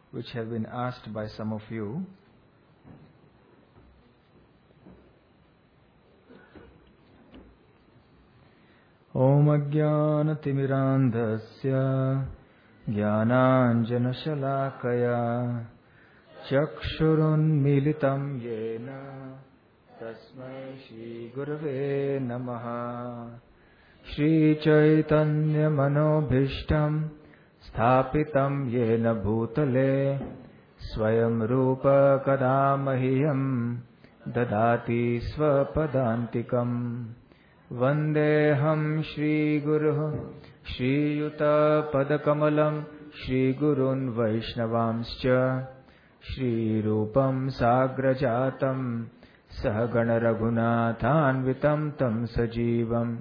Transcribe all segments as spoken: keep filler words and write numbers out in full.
which have been asked by some of you. Om Ajnanatimirandhasya Jnananjanashalakaya Chakshurunmilitam Yena Tasmai Shri Gurave Namaha. Shri Chaitanya Manobhishtam Sthapitam Yena Bhutale Swayam Rupa Kadamahyam Dadati Swapadantikam. Vandeham Shri Guru Shri Yuta Padakamalam Shri Gurun Vaishnavamscha Shri Rupam Sagrajatam Sahagana Raghunathanvitam Tam Sajivam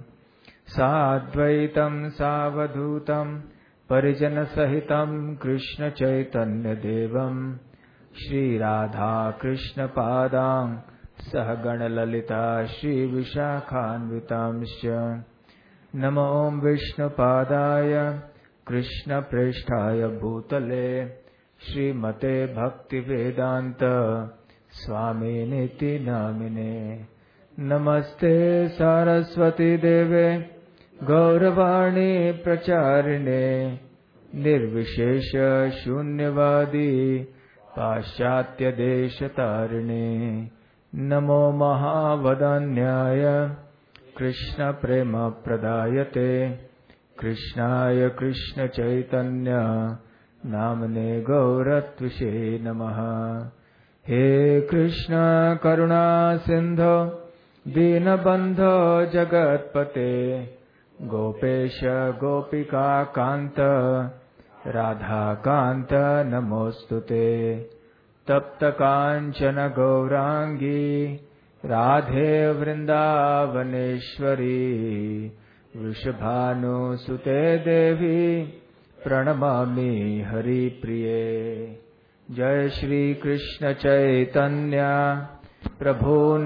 Sadvaitam Savadhutam Parijana Sahitam Krishna Chaitanya Devam Shri Radha Krishna Padang Sahagana Lalita Shri Vishakhanvitamscha. Namo Om Vishnu Padaya Krishna Presthaya Bhutale Shri Mate Bhakti Vedanta Swami Niti Namine. Namaste Saraswati Deve Gauravani Pracharine Nirvishesha Shunyavadi Paschatya Deshatarine. Namo Mahavadanyaya Krishna Prema Pradayate Krishnaya Krishna Chaitanya Namane Gauratvishe Namaha. He Krishna Karuna Sindho Dinabandho Jagatpate Gopesha Gopika Kanta Radha Kanta Namostute. Tapta Kanchana Gaurangi Radhe Vrindavaneshwari Vrishabhanu Sute Devi Pranamami Hari Priye. Jai Shri Krishna Chaitanya Prabhu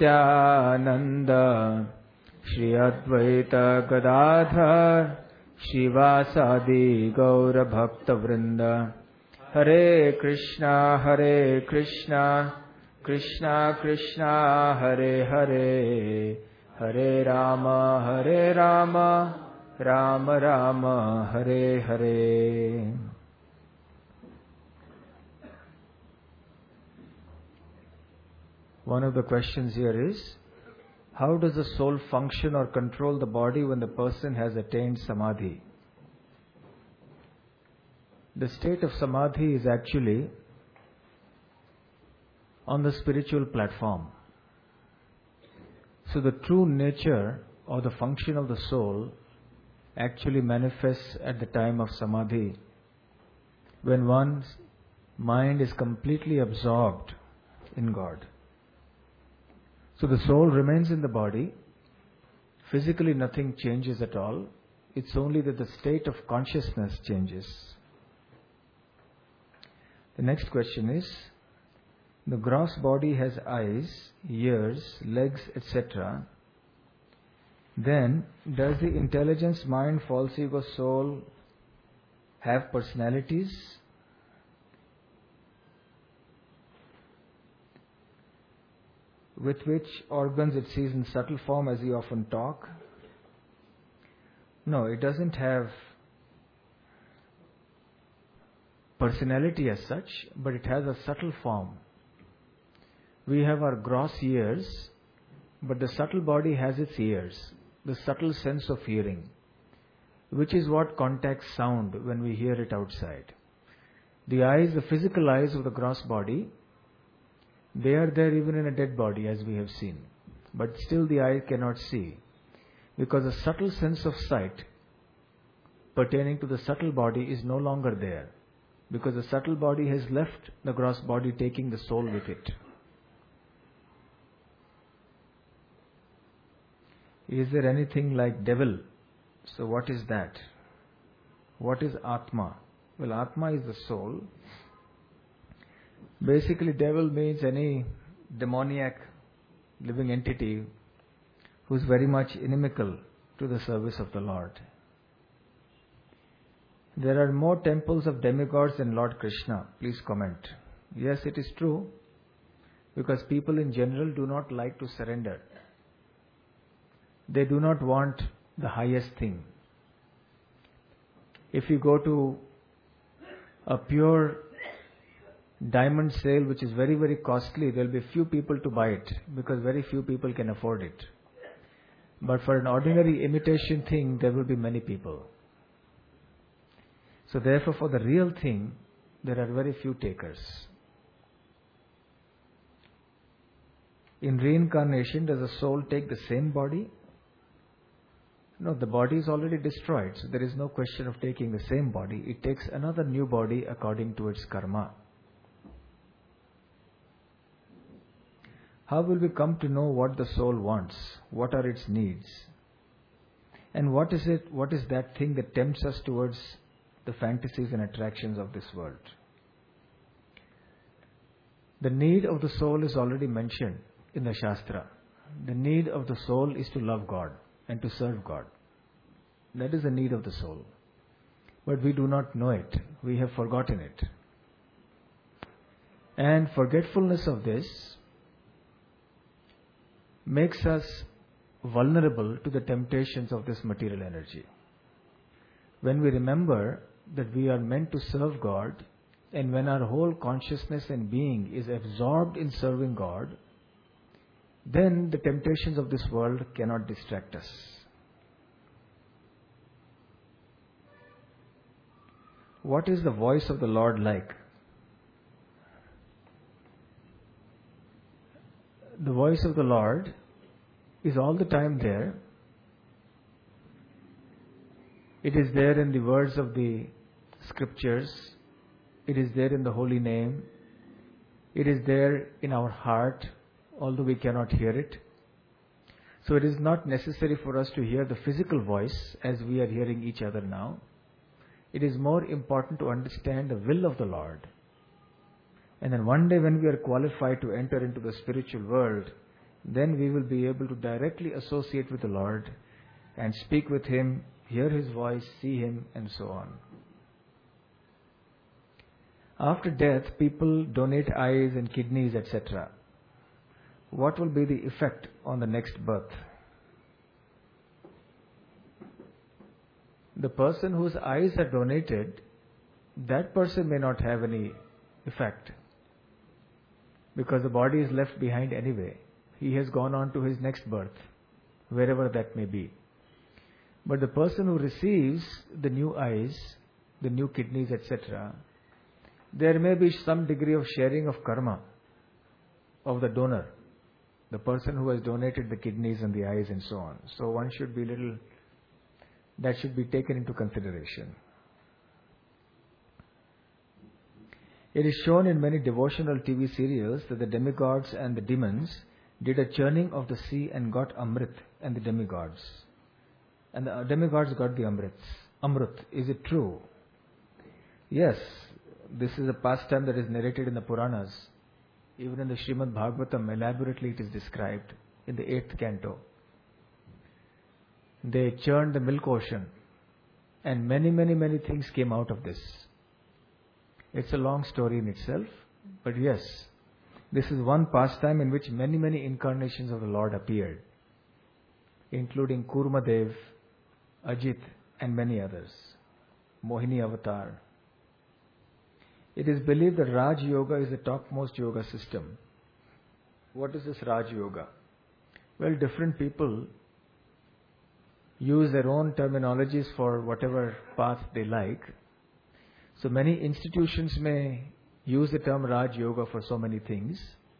Nityananda Shri Advaita Gadadhar Shivasadi Gaura Bhakta Vrinda. Hare Krishna, Hare Krishna, Krishna Krishna, Hare Hare, Hare Rama, Hare Rama, Rama Rama, Hare Hare. One of the questions here is, how does the soul function or control the body when the person has attained samadhi? The state of samadhi is actually on the spiritual platform. So the true nature or the function of the soul actually manifests at the time of samadhi, when one's mind is completely absorbed in God. So the soul remains in the body. Physically nothing changes at all. It's only that the state of consciousness changes. The next question is, the gross body has eyes, ears, legs, et cetera. Then, does the intelligence, mind, false ego, soul have personalities? With which organs it sees in subtle form, as we often talk? No, it doesn't have personality as such, but it has a subtle form. We have our gross ears, but the subtle body has its ears, the subtle sense of hearing, which is what contacts sound when we hear it outside. The eyes, the physical eyes of the gross body, they are there even in a dead body, as we have seen. But still the eye cannot see, because the subtle sense of sight pertaining to the subtle body is no longer there, because the subtle body has left the gross body, taking the soul with it. Is there anything like devil? So what is that? What is Atma? Well, Atma is the soul. Basically, devil means any demoniac living entity who is very much inimical to the service of the Lord. There are more temples of demigods than Lord Krishna. Please comment. Yes, it is true. Because people in general do not like to surrender. They do not want the highest thing. If you go to a pure diamond sale which is very very costly, there will be few people to buy it because very few people can afford it. But for an ordinary imitation thing, there will be many people. So therefore for the real thing, there are very few takers. In reincarnation, does the soul take the same body? No, the body is already destroyed, so there is no question of taking the same body. It takes another new body according to its karma. How will we come to know what the soul wants? What are its needs? And what is it, what is that thing that tempts us towards the fantasies and attractions of this world? The need of the soul is already mentioned in the Shastra. The need of the soul is to love God and to serve God. That is the need of the soul. But we do not know it. We have forgotten it. And forgetfulness of this makes us vulnerable to the temptations of this material energy. When we remember that we are meant to serve God, and when our whole consciousness and being is absorbed in serving God, then the temptations of this world cannot distract us. What is the voice of the Lord like? The voice of the Lord is all the time there. It is there in the words of the scriptures. It is there in the holy name. It is there in our heart, although we cannot hear it. So it is not necessary for us to hear the physical voice as we are hearing each other now. It is more important to understand the will of the Lord. And then one day when we are qualified to enter into the spiritual world, then we will be able to directly associate with the Lord and speak with Him, hear His voice, see Him, and so on. After death, people donate eyes and kidneys, et cetera. What will be the effect on the next birth? The person whose eyes are donated, that person may not have any effect, because the body is left behind anyway. He has gone on to his next birth, wherever that may be. But the person who receives the new eyes, the new kidneys, et cetera, there may be some degree of sharing of karma of the donor, the person who has donated the kidneys and the eyes and so on. So one should be little, that should be taken into consideration. It is shown in many devotional T V serials that the demigods and the demons did a churning of the sea and got Amrit, and the demigods. And the demigods got the Amrits. Amrit. Is it true? Yes. This is a pastime that is narrated in the Puranas. Even in the Srimad Bhagavatam, elaborately it is described in the eighth canto. They churned the milk ocean, and many, many, many things came out of this. It's a long story in itself, but yes, this is one pastime in which many, many incarnations of the Lord appeared, including Kurmadev, Ajit, and many others. Mohini Avatar. It is believed that Raj Yoga is the topmost yoga system. What is this Raj Yoga? Well, different people use their own terminologies for whatever path they like. So many institutions may use the term Raj Yoga for so many things.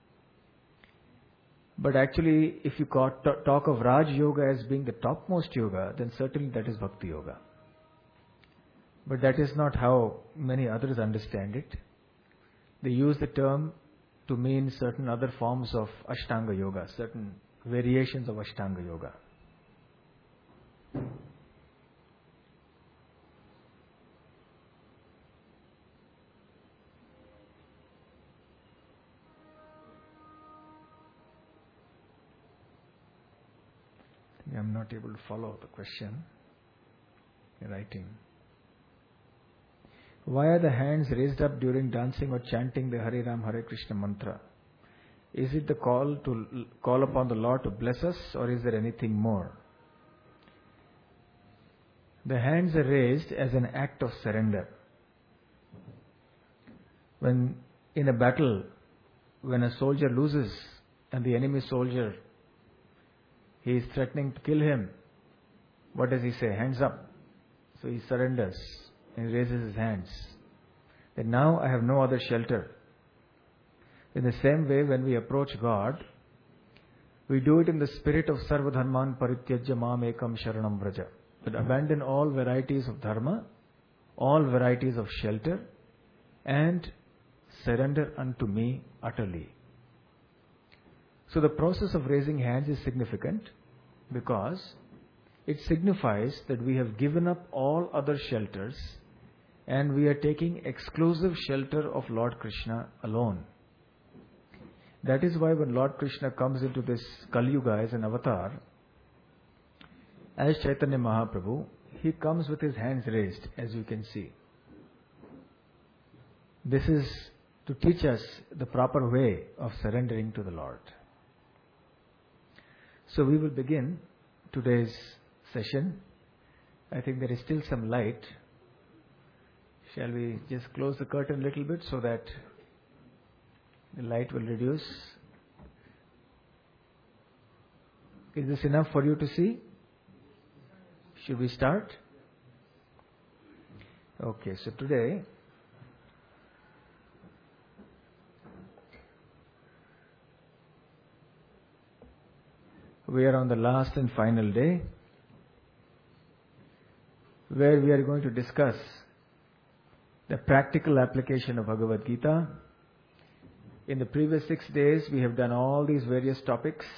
But actually, if you talk of Raj Yoga as being the topmost yoga, then certainly that is Bhakti Yoga. But that is not how many others understand it. They use the term to mean certain other forms of Ashtanga Yoga, certain variations of Ashtanga Yoga. I'm not able to follow the question in writing. Why are the hands raised up during dancing or chanting the Hare Ram Hare Krishna mantra? Is it the call to call upon the Lord to bless us, or is there anything more? The hands are raised as an act of surrender. When in a battle, when a soldier loses and the enemy soldier, he is threatening to kill him, what does he say? Hands up. So he surrenders and raises his hands. Then now I have no other shelter. In the same way, when we approach God, we do it in the spirit of Sarva Dharman Parityajya Mam Ekam Sharanam Vraja. But abandon all varieties of dharma, all varieties of shelter, and surrender unto me utterly. So the process of raising hands is significant because it signifies that we have given up all other shelters and we are taking exclusive shelter of Lord Krishna alone. That is why when Lord Krishna comes into this Kali Yuga as an avatar, as Chaitanya Mahaprabhu, he comes with his hands raised, as you can see. This is to teach us the proper way of surrendering to the Lord. So we will begin today's session. I think there is still some light. Shall we just close the curtain a little bit so that the light will reduce? Is this enough for you to see? Should we start? Okay, so today we are on the last and final day where we are going to discuss the practical application of Bhagavad Gita. In the previous six days we have done all these various topics.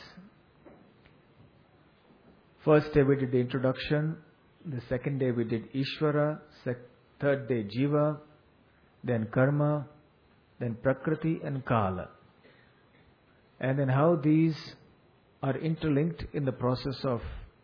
First day we did the introduction, the second day we did Ishvara, sec- third day Jiva, then Karma, then Prakriti and Kala. And then how these are interlinked in the process of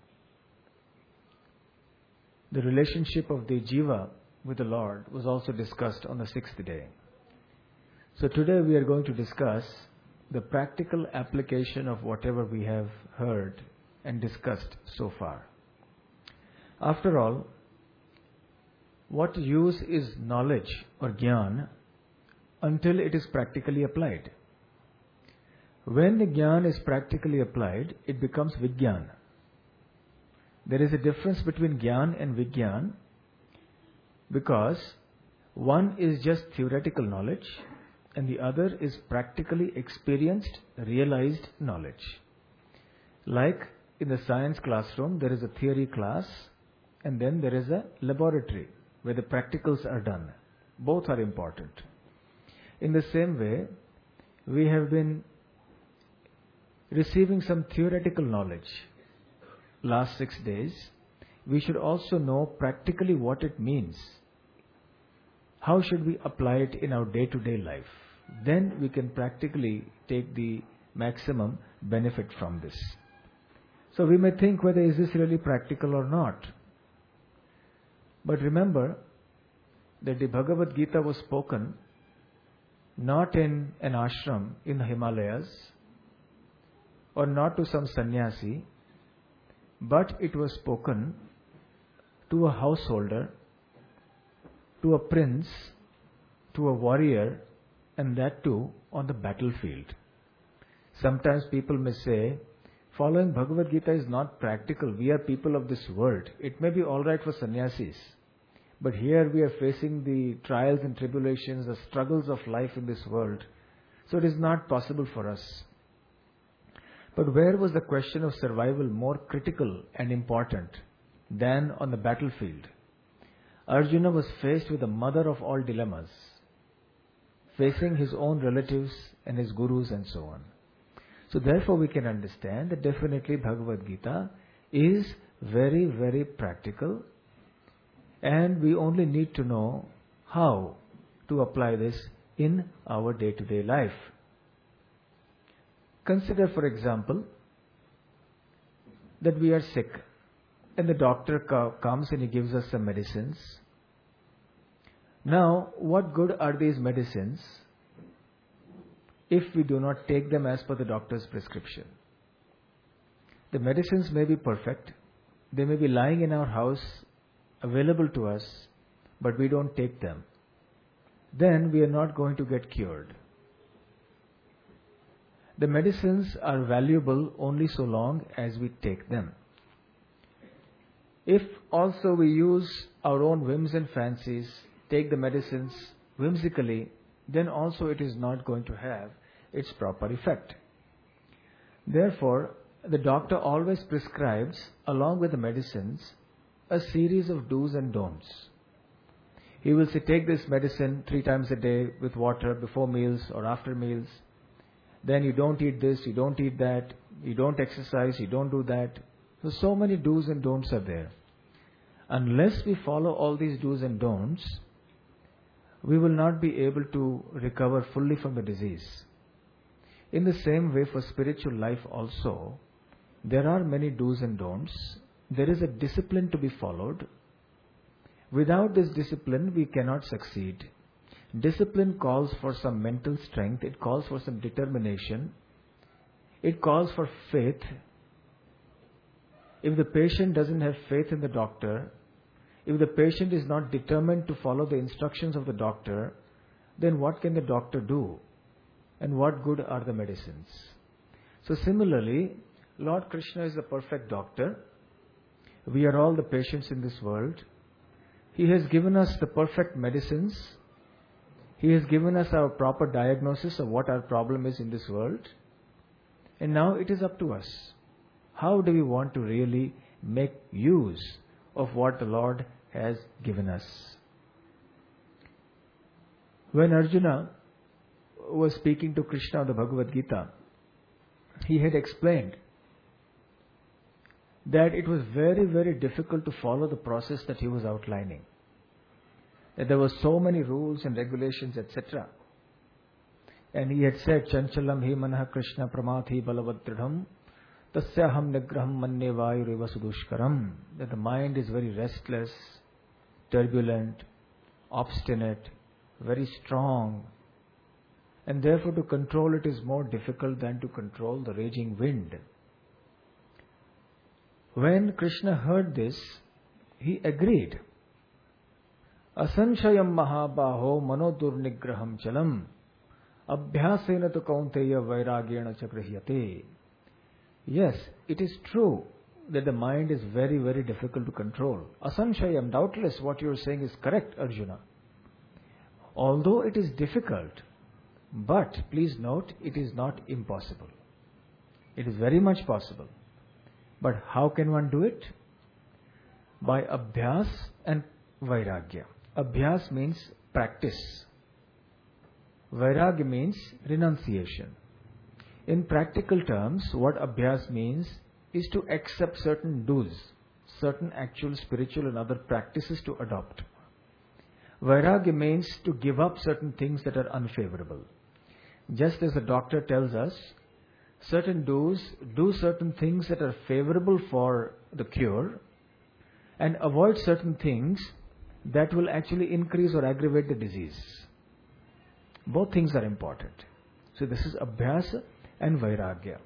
the relationship of the Jiva with the Lord was also discussed on the sixth day. So today we are going to discuss the practical application of whatever we have heard and discussed so far. After all, what use is knowledge or jnana until it is practically applied? When the jnana is practically applied, it becomes vijnana. There is a difference between jnana and vijnana because one is just theoretical knowledge and the other is practically experienced, realized knowledge. Like in the science classroom, there is a theory class and then there is a laboratory where the practicals are done. Both are important. In the same way, we have been receiving some theoretical knowledge last six days. We should also know practically what it means. How should we apply it in our day-to-day life? Then we can practically take the maximum benefit from this. So we may think whether is this really practical or not. But remember that the Bhagavad Gita was spoken not in an ashram in the Himalayas or not to some sannyasi, but it was spoken to a householder, to a prince, to a warrior, and that too on the battlefield. Sometimes people may say, following Bhagavad Gita is not practical. We are people of this world. It may be alright for sannyasis, but here we are facing the trials and tribulations, the struggles of life in this world. So it is not possible for us. But where was the question of survival more critical and important than on the battlefield? Arjuna was faced with the mother of all dilemmas, facing his own relatives and his gurus and so on. So therefore we can understand that definitely Bhagavad Gita is very, very practical and we only need to know how to apply this in our day-to-day life. Consider, for example, that we are sick and the doctor co- comes and he gives us some medicines. Now, what good are these medicines if we do not take them as per the doctor's prescription? The medicines may be perfect, they may be lying in our house, available to us, but we don't take them. Then we are not going to get cured. The medicines are valuable only so long as we take them. If also we use our own whims and fancies, take the medicines whimsically, then also it is not going to have its proper effect. Therefore, the doctor always prescribes, along with the medicines, a series of do's and don'ts. He will say, take this medicine three times a day with water before meals or after meals. Then you don't eat this, you don't eat that, you don't exercise, you don't do that. So, so many do's and don'ts are there. Unless we follow all these do's and don'ts, we will not be able to recover fully from the disease. In the same way, for spiritual life also, there are many do's and don'ts. There is a discipline to be followed. Without this discipline, we cannot succeed. Discipline calls for some mental strength, it calls for some determination, it calls for faith. If the patient doesn't have faith in the doctor, if the patient is not determined to follow the instructions of the doctor, then what can the doctor do? And what good are the medicines? So similarly, Lord Krishna is the perfect doctor. We are all the patients in this world. He has given us the perfect medicines. He has given us our proper diagnosis of what our problem is in this world. And now it is up to us. How do we want to really make use of what the Lord has given us? When Arjuna was speaking to Krishna of the Bhagavad Gita, he had explained that it was very, very difficult to follow the process that he was outlining. That there were so many rules and regulations, et cetera. And he had said, Chanchalam hi manah Krishna pramathi balavadridham tasyaham nigraham manne vayuriva sudushkaram. That the mind is very restless, turbulent, obstinate, very strong. And therefore to control it is more difficult than to control the raging wind. When Krishna heard this, he agreed. Asanshayam mahabaho manodurnigraham chalam abhyasena tu kaunteya vairagyena chakrahyate. Yes, it is true that the mind is very, very difficult to control. Asanshayam, doubtless what you are saying is correct, Arjuna. Although it is difficult, but please note, it is not impossible. It is very much possible. But how can one do it? By abhyas and vairagya. Abhyas means practice. Vairagya means renunciation. In practical terms, what abhyas means is to accept certain do's, certain actual spiritual and other practices to adopt. Vairagya means to give up certain things that are unfavorable. Just as the doctor tells us, certain do's, do certain things that are favorable for the cure and avoid certain things that will actually increase or aggravate the disease. Both things are important. So this is abhyasa and vairagya.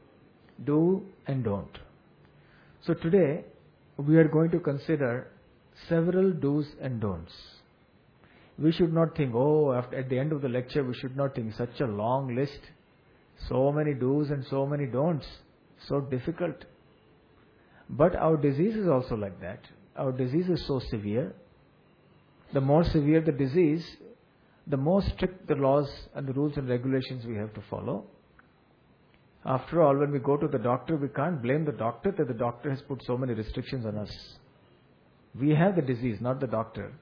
Do and don't. So today we are going to consider several do's and don'ts. We should not think, oh, after, at the end of the lecture we should not think such a long list. So many do's and so many don'ts. So difficult. But our disease is also like that. Our disease is so severe. The more severe the disease, the more strict the laws and the rules and regulations we have to follow. After all, when we go to the doctor, we can't blame the doctor that the doctor has put so many restrictions on us. We have the disease, not the doctor.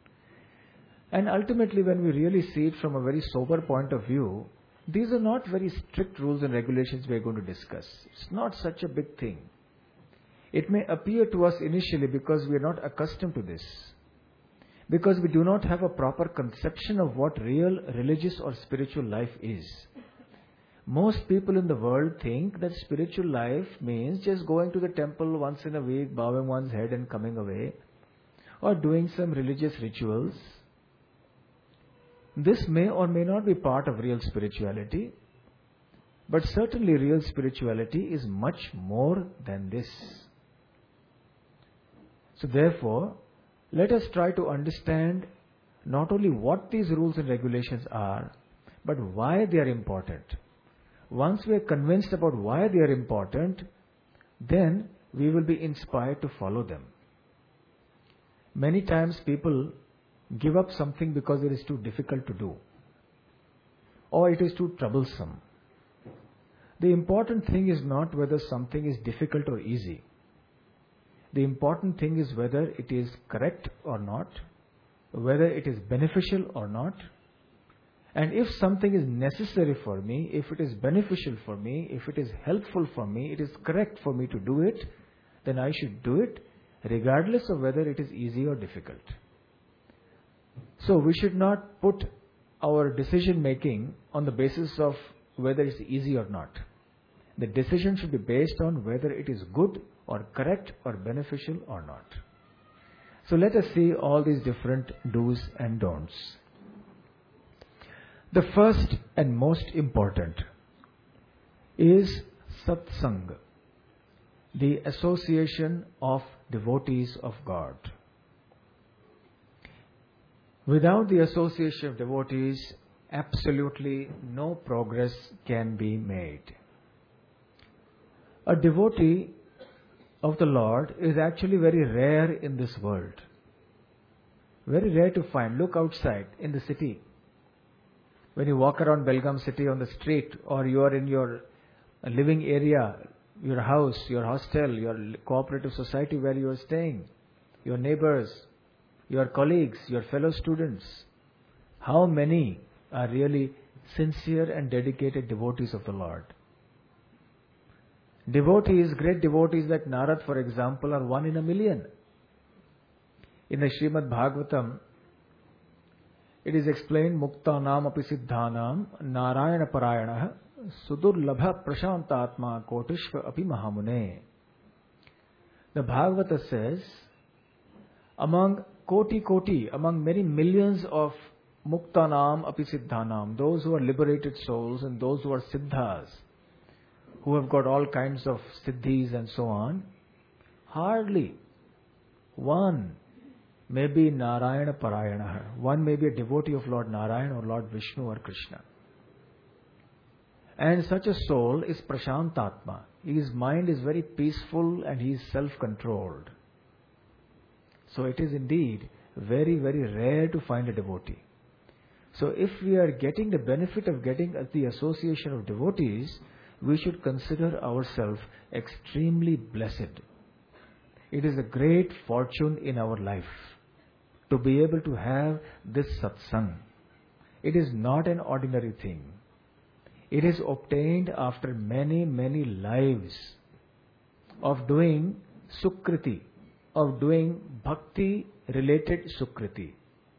And ultimately, when we really see it from a very sober point of view, these are not very strict rules and regulations we are going to discuss. It's not such a big thing. It may appear to us initially because we are not accustomed to this. Because we do not have a proper conception of what real religious or spiritual life is. Most people in the world think that spiritual life means just going to the temple once in a week, bowing one's head and coming away, or doing some religious rituals, This may or may not be part of real spirituality, but certainly real spirituality is much more than this. So therefore, let us try to understand not only what these rules and regulations are, but why they are important. Once we are convinced about why they are important, then we will be inspired to follow them. Many times people give up something because it is too difficult to do, or it is too troublesome. The important thing is not whether something is difficult or easy. The important thing is whether it is correct or not, whether it is beneficial or not. And if something is necessary for me, if it is beneficial for me, if it is helpful for me, it is correct for me to do it, then I should do it regardless of whether it is easy or difficult. So we should not put our decision making on the basis of whether it's easy or not. The decision should be based on whether it is good or correct or beneficial or not. So let us see all these different do's and don'ts. The first and most important is satsang, the association of devotees of God. Without the association of devotees, absolutely no progress can be made. A devotee of the Lord is actually very rare in this world. Very rare to find. Look outside in the city. When you walk around Belgaum city on the street, or you are in your living area, your house, your hostel, your cooperative society where you are staying, your neighbors, your colleagues, your fellow students, how many are really sincere and dedicated devotees of the Lord? Devotees, great devotees like Narad, for example, are one in a million. In the Srimad Bhagavatam, it is explained, Muktanam api siddhanam Narayana Parayana Sudurlabha Prashantatma Kotishva api Mahamune. The Bhagavata says, among koti koti, among many millions of Muktanam api siddhanam, those who are liberated souls and those who are siddhas, who have got all kinds of siddhis and so on, hardly one may be Narayana Parayana. One may be a devotee of Lord Narayana or Lord Vishnu or Krishna. And such a soul is Prashantatma. His mind is very peaceful and he is self-controlled. So it is indeed very, very rare to find a devotee. So if we are getting the benefit of getting the association of devotees, we should consider ourselves extremely blessed. It is a great fortune in our life to be able to have this satsang. It is not an ordinary thing. It is obtained after many, many lives of doing sukriti, of doing bhakti related sukriti.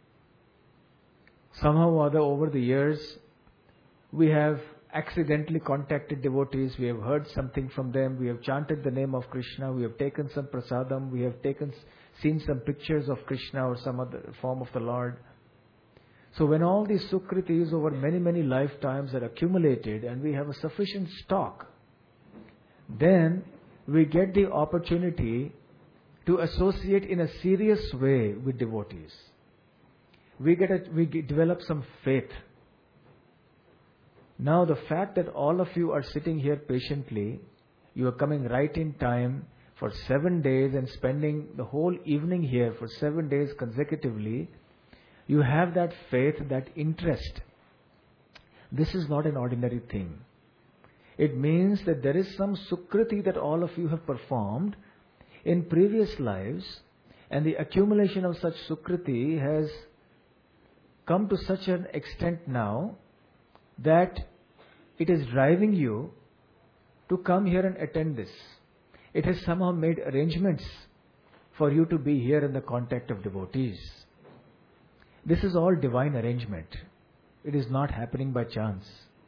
Somehow or other over the years, we have accidentally contacted devotees, we have heard something from them, we have chanted the name of Krishna, we have taken some prasadam, we have taken, seen some pictures of Krishna or some other form of the Lord. So when all these sukritis over many, many lifetimes are accumulated and we have a sufficient stock, then we get the opportunity to associate in a serious way with devotees. We get a, we get, develop some faith. Now the fact that all of you are sitting here patiently, you are coming right in time for seven days and spending the whole evening here for seven days consecutively, you have that faith, that interest. This is not an ordinary thing. It means that there is some sukriti that all of you have performed in previous lives, and the accumulation of such sukriti has come to such an extent now that it is driving you to come here and attend this. It has somehow made arrangements for you to be here in the contact of devotees. This is all divine arrangement. It is not happening by chance.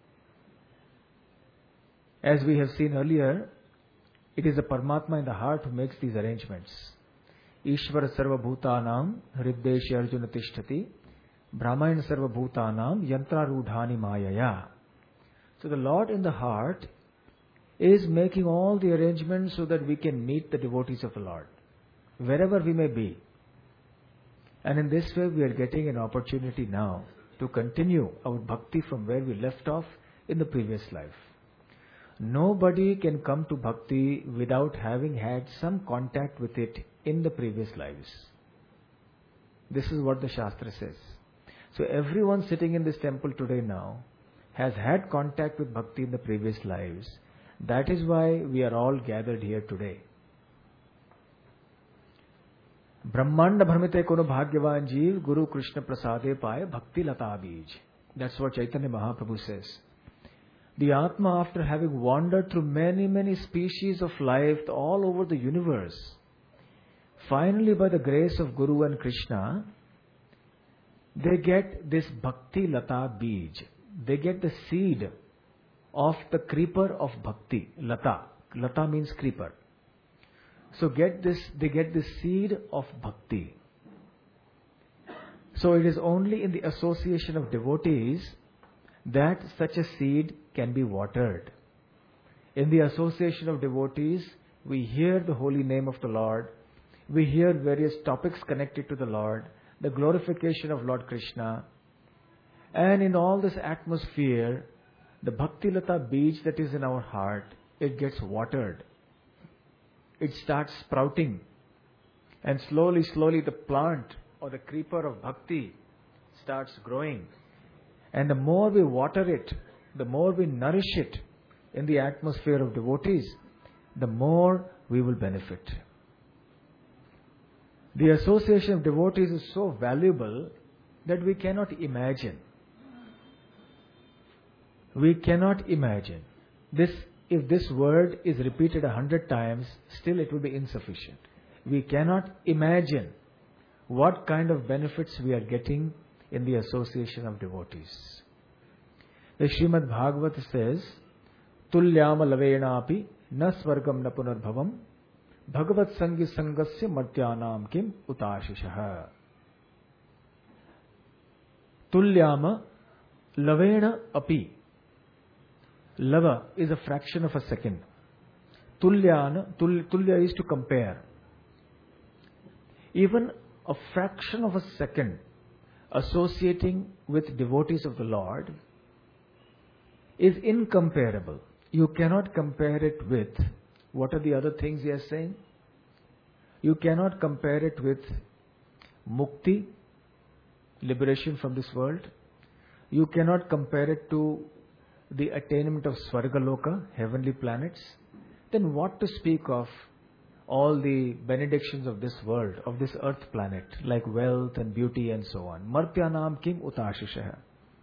As we have seen earlier, it is the Paramatma in the heart who makes these arrangements. Ishvara sarva bhutanam hriddesha arjuna tishtati Brahmayana sarva bhutanam yantra rudhani mayaya. So the Lord in the heart is making all the arrangements so that we can meet the devotees of the Lord, wherever we may be. And in this way we are getting an opportunity now to continue our bhakti from where we left off in the previous life. Nobody can come to bhakti without having had some contact with it in the previous lives. This is what the Shastra says. So everyone sitting in this temple today now has had contact with bhakti in the previous lives. That is why we are all gathered here today. Brahmanda bhramite kono bhagyavan jeev Guru Krishna prasade paye bhakti lata bij. That's what Chaitanya Mahaprabhu says. The Atma, after having wandered through many, many species of life all over the universe, finally by the grace of Guru and Krishna, they get this bhakti lata bij. They get the seed of the creeper of bhakti. Lata. Lata means creeper. So get this, they get the seed of bhakti. So it is only in the association of devotees that such a seed can be watered. In the association of devotees, we hear the holy name of the Lord, we hear various topics connected to the Lord, the glorification of Lord Krishna, and in all this atmosphere, the Bhakti Lata Bij that is in our heart, it gets watered. It starts sprouting, and slowly, slowly the plant or the creeper of Bhakti starts growing. And the more we water it, the more we nourish it in the atmosphere of devotees, the more we will benefit. The association of devotees is so valuable that we cannot imagine. We cannot imagine. This, if this word is repeated a hundred times, still it will be insufficient. We cannot imagine what kind of benefits we are getting in the association of devotees. The Srimad Bhagavat says, Tulyama lavena api na swargam na punarbhavam bhagavat sangi sangasya martyanam kim utashishaha. Tulyama lavena api. Lava is a fraction of a second. Tulyana, tul, tulya is to compare. Even a fraction of a second associating with devotees of the Lord is incomparable. You cannot compare it with, what are the other things he is saying? You cannot compare it with mukti, liberation from this world. You cannot compare it to the attainment of Swargaloka, heavenly planets. Then what to speak of all the benedictions of this world, of this earth planet, like wealth and beauty and so on. Martyanam kim utashishaha.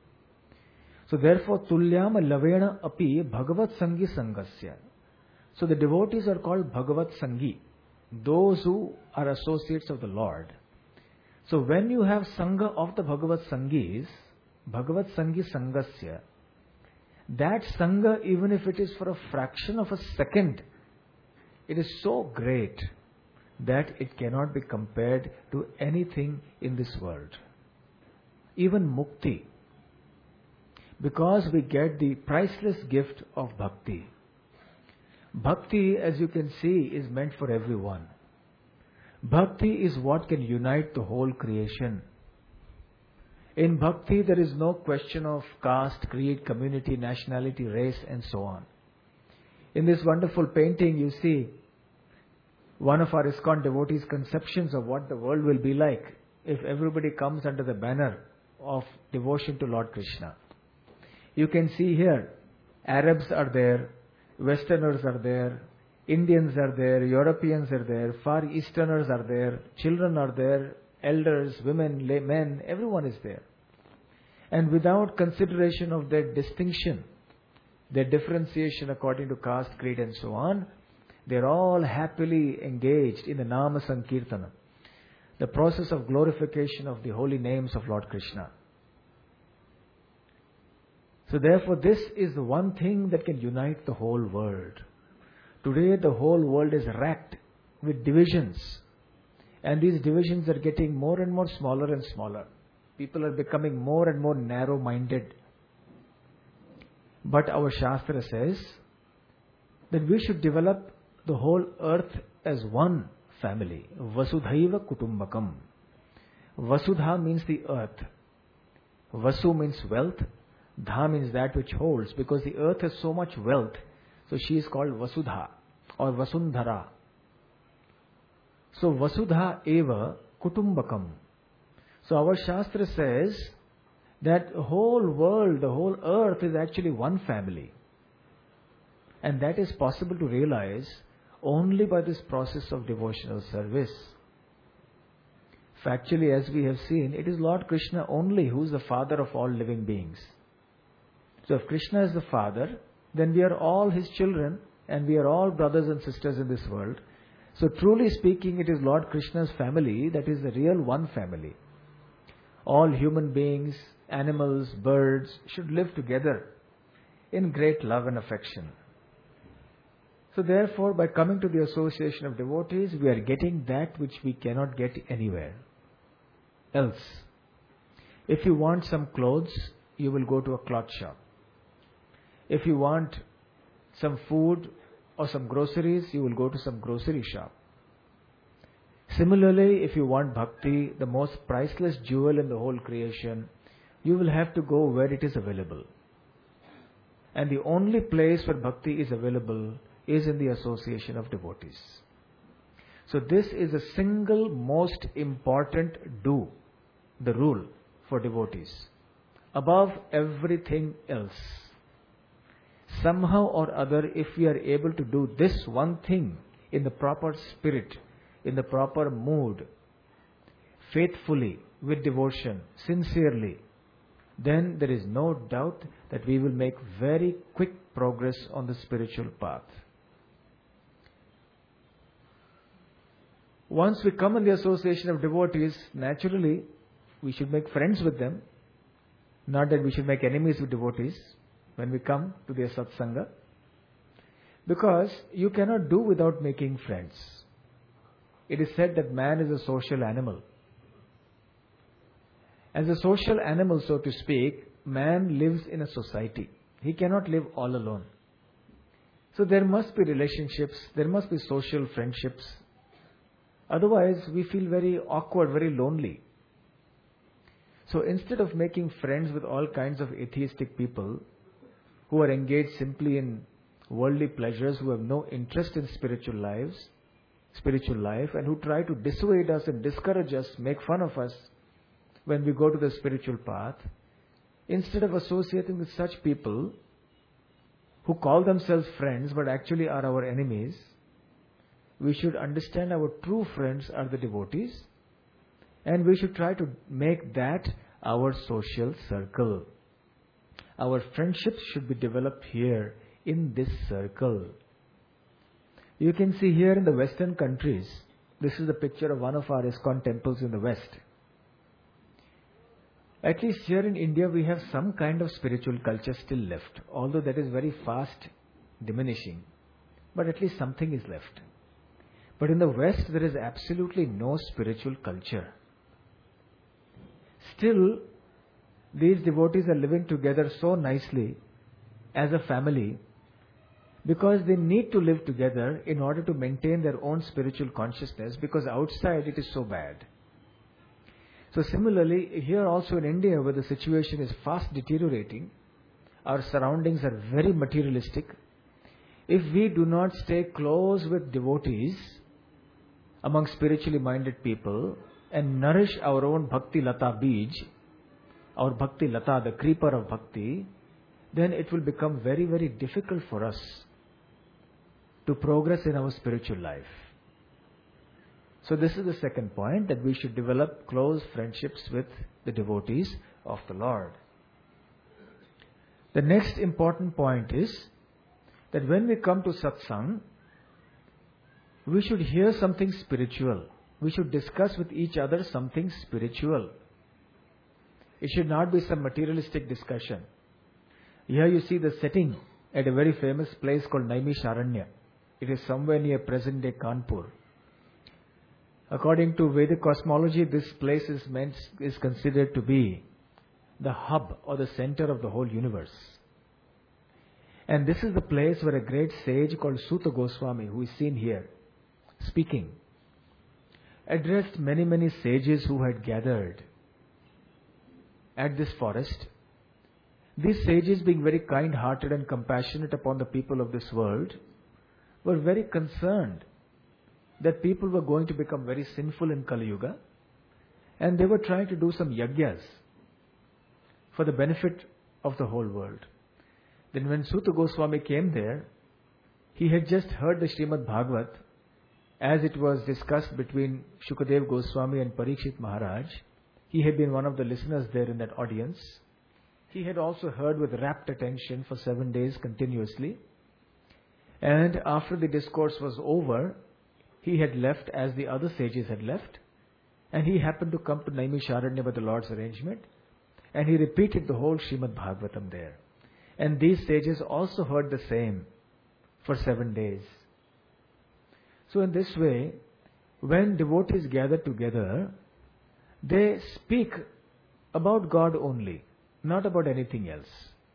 So therefore, tulyama lavena api bhagavat sangi sangasya. So the devotees are called bhagavat sangi, those who are associates of the Lord. So when you have sangha of the bhagavat sangis, bhagavat sangi sangasya, that sangha, even if it is for a fraction of a second, it is so great that it cannot be compared to anything in this world. Even mukti. Because we get the priceless gift of bhakti. Bhakti, as you can see, is meant for everyone. Bhakti is what can unite the whole creation. In bhakti, there is no question of caste, creed, community, nationality, race, and so on. In this wonderful painting, you see one of our ISKCON devotees' conceptions of what the world will be like if everybody comes under the banner of devotion to Lord Krishna. You can see here, Arabs are there, Westerners are there, Indians are there, Europeans are there, Far Easterners are there, children are there, elders, women, men, everyone is there. And without consideration of their distinction, their differentiation according to caste, creed and so on, they are all happily engaged in the Nama Sankirtana, the process of glorification of the holy names of Lord Krishna. So therefore this is the one thing that can unite the whole world. Today the whole world is racked with divisions. And these divisions are getting more and more smaller and smaller. People are becoming more and more narrow-minded. But our Shastra says that we should develop the whole earth as one family. Vasudhaiva Kutumbakam. Vasudha means the earth. Vasu means wealth. Dha means that which holds, because the earth has so much wealth. So she is called Vasudha or Vasundhara. So Vasudha eva Kutumbakam. So our Shastra says that the whole world, the whole earth is actually one family. And that is possible to realize only by this process of devotional service. Factually, as we have seen, it is Lord Krishna only who is the father of all living beings. So if Krishna is the father, then we are all his children and we are all brothers and sisters in this world. So truly speaking, it is Lord Krishna's family that is the real one family. All human beings, animals, birds should live together in great love and affection. So therefore, by coming to the association of devotees, we are getting that which we cannot get anywhere else. If you want some clothes, you will go to a cloth shop. If you want some food or some groceries, you will go to some grocery shop. Similarly, if you want bhakti, the most priceless jewel in the whole creation, you will have to go where it is available. And the only place where bhakti is available is in the association of devotees. So this is the single most important do, the rule for devotees, above everything else. Somehow or other, if we are able to do this one thing in the proper spirit, in the proper mood, faithfully, with devotion, sincerely, then there is no doubt that we will make very quick progress on the spiritual path. Once we come in the association of devotees, naturally, we should make friends with them. Not that we should make enemies with devotees when we come to their satsanga. Because you cannot do without making friends. It is said that man is a social animal. As a social animal, so to speak, man lives in a society. He cannot live all alone. So there must be relationships, there must be social friendships. Otherwise, we feel very awkward, very lonely. So instead of making friends with all kinds of atheistic people who are engaged simply in worldly pleasures, who have no interest in spiritual lives, spiritual life, and who try to dissuade us and discourage us, make fun of us when we go to the spiritual path, instead of associating with such people who call themselves friends but actually are our enemies, we should understand our true friends are the devotees, and we should try to make that our social circle. Our friendships should be developed here in this circle. You can see here in the Western countries, this is the picture of one of our ISKCON temples in the West. At least here in India, we have some kind of spiritual culture still left, although that is very fast diminishing. But at least something is left. But in the West, there is absolutely no spiritual culture. Still, these devotees are living together so nicely as a family because they need to live together in order to maintain their own spiritual consciousness, because outside it is so bad. So similarly, here also in India, where the situation is fast deteriorating, our surroundings are very materialistic. If we do not stay close with devotees among spiritually minded people and nourish our own Bhakti Lata Bij, our Bhakti Lata, the creeper of Bhakti, then it will become very, very difficult for us to progress in our spiritual life. So this is the second point, that we should develop close friendships with the devotees of the Lord. The next important point is that when we come to satsang, we should hear something spiritual. We should discuss with each other something spiritual. It should not be some materialistic discussion. Here you see the setting at a very famous place called Naimisharanya. It is somewhere near present-day Kanpur. According to Vedic cosmology, this place is meant, is considered to be the hub or the center of the whole universe. And this is the place where a great sage called Suta Goswami, who is seen here, speaking, addressed many, many sages who had gathered at this forest. These sages, being very kind-hearted and compassionate upon the people of this world, were very concerned that people were going to become very sinful in Kali Yuga, and they were trying to do some yagyas for the benefit of the whole world. Then when Suta Goswami came there, he had just heard the Srimad Bhagavat as it was discussed between Shukadev Goswami and Parikshit Maharaj. He had been one of the listeners there in that audience. He had also heard with rapt attention for seven days continuously. And after the discourse was over, he had left as the other sages had left. And he happened to come to Naimisharanya by the Lord's arrangement. And he repeated the whole Srimad Bhagavatam there. And these sages also heard the same for seven days. So in this way, when devotees gather together, they speak about God only, not about anything else.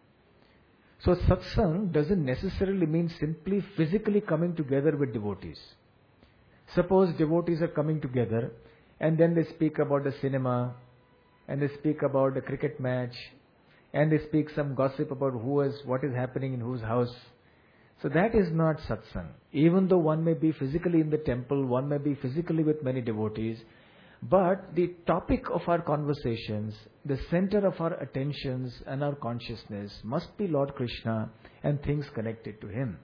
So satsang doesn't necessarily mean simply physically coming together with devotees. Suppose devotees are coming together and then they speak about the cinema, and they speak about the cricket match, and they speak some gossip about who is, what is happening in whose house. So that is not satsang. Even though one may be physically in the temple, one may be physically with many devotees, but the topic of our conversations, the center of our attentions and our consciousness must be Lord Krishna and things connected to Him.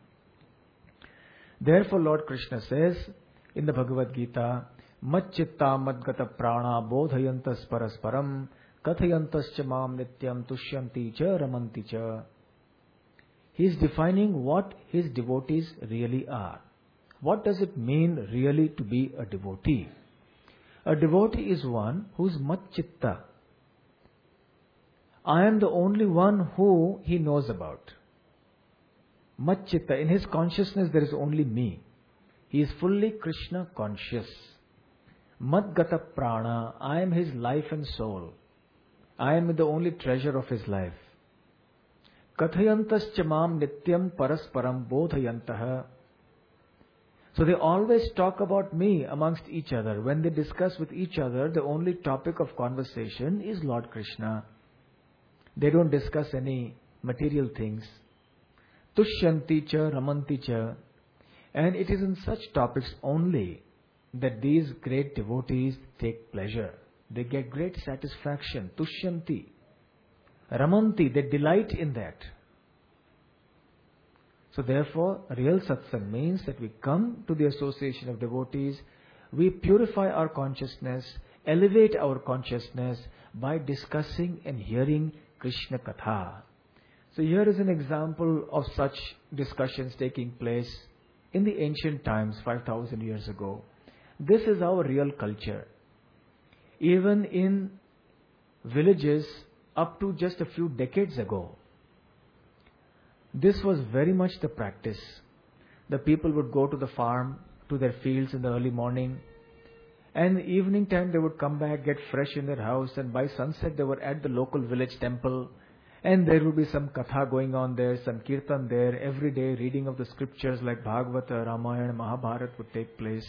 Therefore Lord Krishna says in the Bhagavad Gita, Mat chitta madgata prana bodhayantas parasparam kathayantas cha mam nityam tushyanti cha ramanti cha. He is defining what his devotees really are. What does it mean really to be a devotee? A devotee is one who is mat chitta. I am the only one who he knows about. Mat chitta. In his consciousness there is only me. He is fully Krishna conscious. Madgata prana, I am his life and soul. I am the only treasure of his life. Kathayantas chamam nityam parasparam bodhayantaha. So they always talk about me amongst each other. When they discuss with each other, the only topic of conversation is Lord Krishna. They don't discuss any material things. Tushyanti cha ramanti cha. And it is in such topics only that these great devotees take pleasure. They get great satisfaction. Tushyanti. Ramanti, they delight in that. So therefore, real satsang means that we come to the association of devotees, we purify our consciousness, elevate our consciousness by discussing and hearing Krishna Katha. So here is an example of such discussions taking place in the ancient times, five thousand years ago. This is our real culture. Even in villages up to just a few decades ago, this was very much the practice. The people would go to the farm, to their fields in the early morning, and in the evening time they would come back, get fresh in their house, and by sunset they were at the local village temple, and there would be some katha going on there, some kirtan there. Every day reading of the scriptures like Bhagavata, Ramayana, Mahabharata would take place.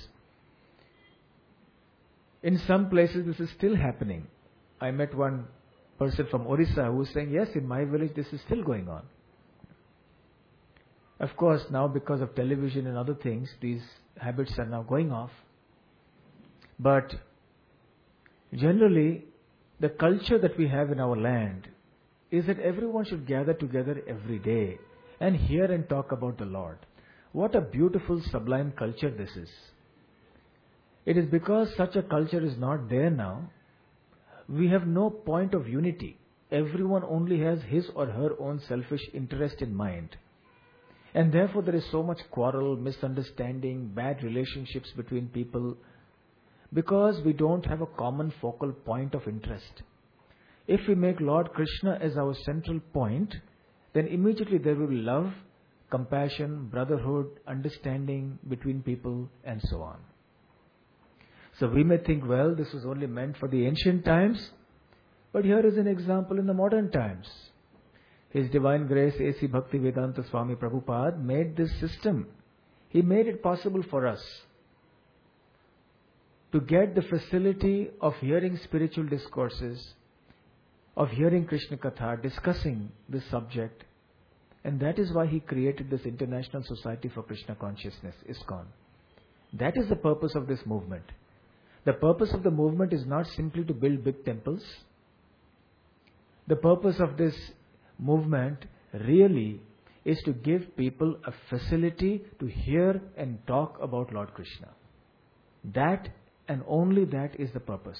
In some places this is still happening. I met one person from Orissa who was saying, yes, in my village this is still going on. Of course, now because of television and other things, these habits are now going off. But generally, the culture that we have in our land is that everyone should gather together every day and hear and talk about the Lord. What a beautiful, sublime culture this is. It is because such a culture is not there now, we have no point of unity. Everyone only has his or her own selfish interest in mind. And therefore there is so much quarrel, misunderstanding, bad relationships between people, because we don't have a common focal point of interest. If we make Lord Krishna as our central point, then immediately there will be love, compassion, brotherhood, understanding between people, and so on. So we may think, well, this was only meant for the ancient times, but here is an example in the modern times. His Divine Grace A C Bhaktivedanta Swami Prabhupada made this system. He made it possible for us to get the facility of hearing spiritual discourses, of hearing Krishna Katha, discussing this subject. And that is why he created this International Society for Krishna Consciousness, ISKCON. That is the purpose of this movement. The purpose of the movement is not simply to build big temples. The purpose of this movement really is to give people a facility to hear and talk about Lord Krishna. That and only that is the purpose.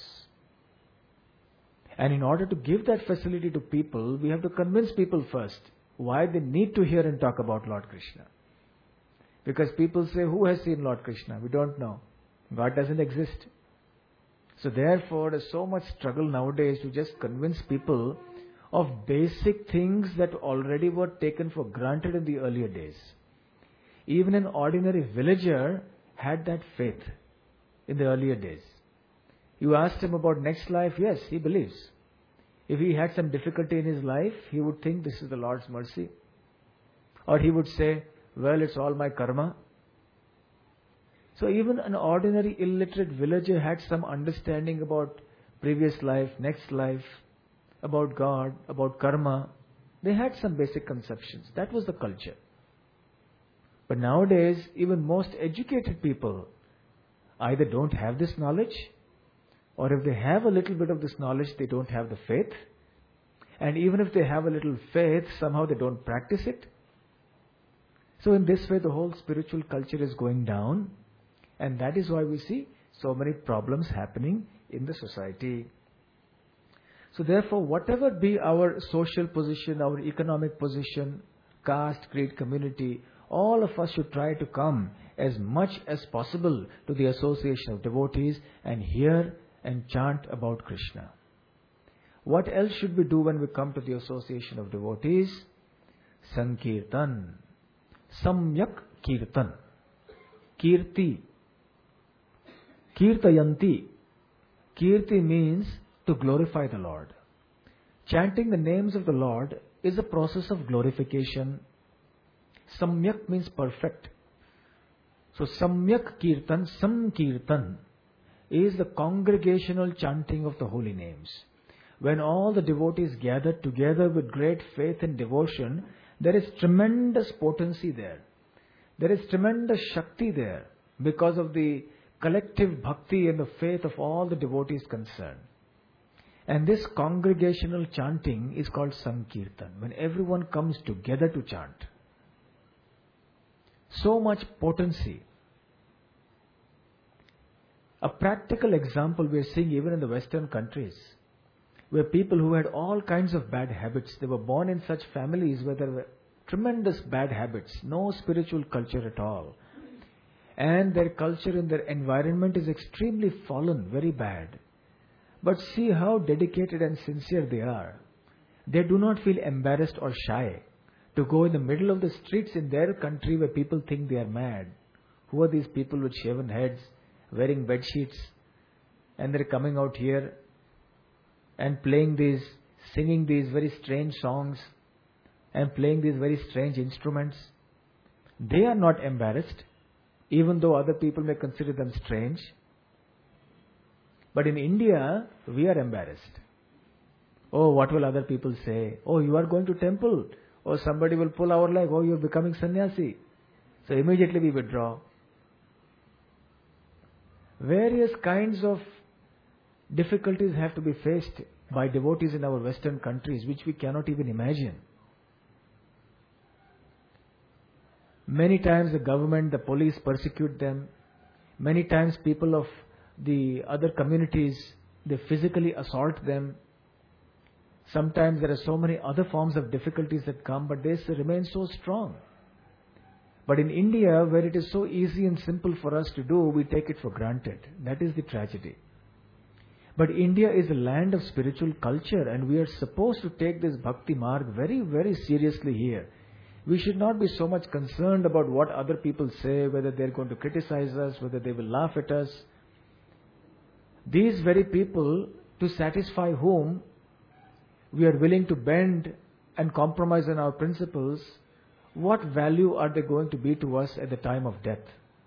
And in order to give that facility to people, we have to convince people first why they need to hear and talk about Lord Krishna. Because people say, who has seen Lord Krishna? We don't know. God doesn't exist. So therefore, there's so much struggle nowadays to just convince people of basic things that already were taken for granted in the earlier days. Even an ordinary villager had that faith in the earlier days. You asked him about next life, yes, he believes. If he had some difficulty in his life, he would think this is the Lord's mercy. Or he would say, well, it's all my karma. So even an ordinary illiterate villager had some understanding about previous life, next life, about God, about karma. They had some basic conceptions. That was the culture. But nowadays, even most educated people either don't have this knowledge, or if they have a little bit of this knowledge, they don't have the faith. And even if they have a little faith, somehow they don't practice it. So in this way, the whole spiritual culture is going down. And that is why we see so many problems happening in the society. So therefore, whatever be our social position, our economic position, caste, creed, community, all of us should try to come as much as possible to the association of devotees and hear and chant about Krishna. What else should we do when we come to the association of devotees? Sankirtan. Samyak Kirtan. Kirti. Kirtayanti. Kirti means to glorify the Lord. Chanting the names of the Lord is a process of glorification. Samyak means perfect. So Samyak Kirtan, Sankirtan is the congregational chanting of the holy names. When all the devotees gather together with great faith and devotion, there is tremendous potency there. There is tremendous Shakti there because of the collective bhakti and the faith of all the devotees concerned. And this congregational chanting is called Sankirtan, when everyone comes together to chant. So much potency. A practical example we are seeing even in the Western countries, where people who had all kinds of bad habits, they were born in such families where there were tremendous bad habits, no spiritual culture at all. And their culture and their environment is extremely fallen, very bad. But see how dedicated and sincere they are. They do not feel embarrassed or shy to go in the middle of the streets in their country where people think they are mad. Who are these people with shaven heads, wearing bed sheets, and they're coming out here and playing these, singing these very strange songs and playing these very strange instruments. They are not embarrassed, even though other people may consider them strange. But in India, we are embarrassed. Oh, what will other people say? Oh, you are going to temple. Oh, somebody will pull our leg. Oh, you are becoming sannyasi. So immediately we withdraw. Various kinds of difficulties have to be faced by devotees in our Western countries, which we cannot even imagine. Many times the government, the police persecute them. Many times people of the other communities, they physically assault them. Sometimes there are so many other forms of difficulties that come, but they remain so strong. But in India, where it is so easy and simple for us to do, we take it for granted. That is the tragedy. But India is a land of spiritual culture, and we are supposed to take this bhakti marg very, very seriously here. We should not be so much concerned about what other people say, whether they are going to criticize us, whether they will laugh at us. These very people, to satisfy whom we are willing to bend and compromise on our principles, what value are they going to be to us at the time of death?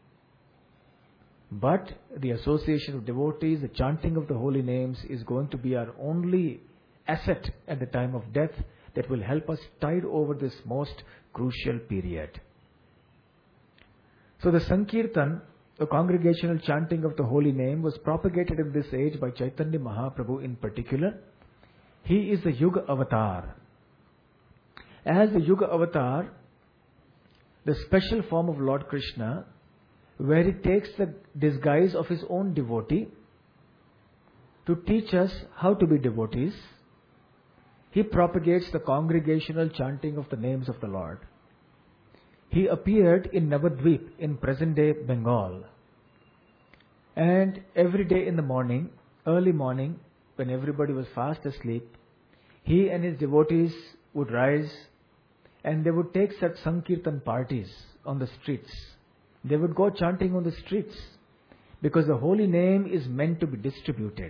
But the association of devotees, the chanting of the holy names is going to be our only asset at the time of death that will help us tide over this most crucial period. So the Sankirtan, the congregational chanting of the holy name, was propagated in this age by Chaitanya Mahaprabhu in particular. He is the Yuga Avatar. As the Yuga Avatar, the special form of Lord Krishna, where he takes the disguise of his own devotee to teach us how to be devotees, he propagates the congregational chanting of the names of the Lord. He appeared in Navadvip in present-day Bengal. And every day in the morning, early morning, when everybody was fast asleep, he and his devotees would rise and they would take such Sankirtan parties on the streets. They would go chanting on the streets because the holy name is meant to be distributed.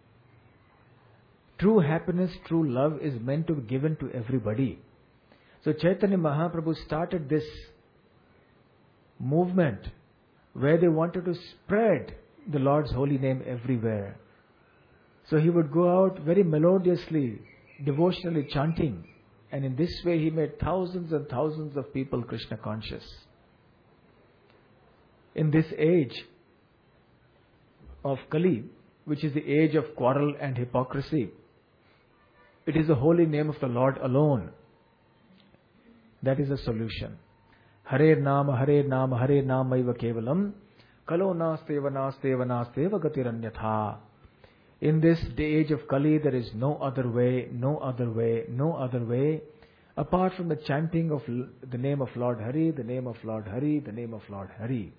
True happiness, true love is meant to be given to everybody. So Chaitanya Mahaprabhu started this movement where they wanted to spread the Lord's holy name everywhere. So he would go out very melodiously, devotionally chanting, and in this way he made thousands and thousands of people Krishna conscious. In this age of Kali, which is the age of quarrel and hypocrisy, it is the holy name of the Lord alone that is a solution. Hare Nama, Hare Nama, Hare Nama Iva Kevalam, Kalo Nasteva Nasteva Nasteva Gatiranyatha. In this age of Kali, there is no other way, no other way, no other way, apart from the chanting of the name of Lord Hari, the name of Lord Hari, the name of Lord Hari.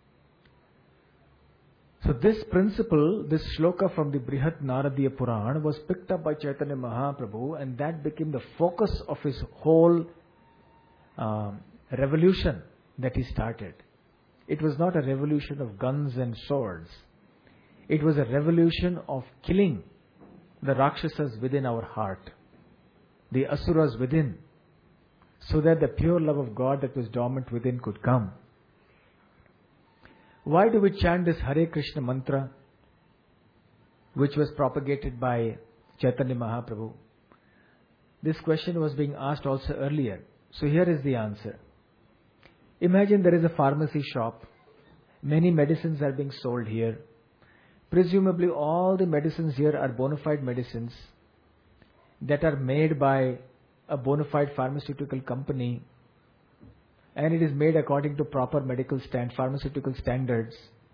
So this principle, this shloka from the Brihat Naradiya Puran was picked up by Chaitanya Mahaprabhu, and that became the focus of his whole um, revolution that he started. It was not a revolution of guns and swords. It was a revolution of killing the Rakshasas within our heart, the Asuras within, so that the pure love of God that was dormant within could come. Why do we chant this Hare Krishna mantra, which was propagated by Chaitanya Mahaprabhu? This question was being asked also earlier. So here is the answer. Imagine there is a pharmacy shop. Many medicines are being sold here. Presumably all the medicines here are bona fide medicines that are made by a bona fide pharmaceutical company, and it is made according to proper medical stand, pharmaceutical standards.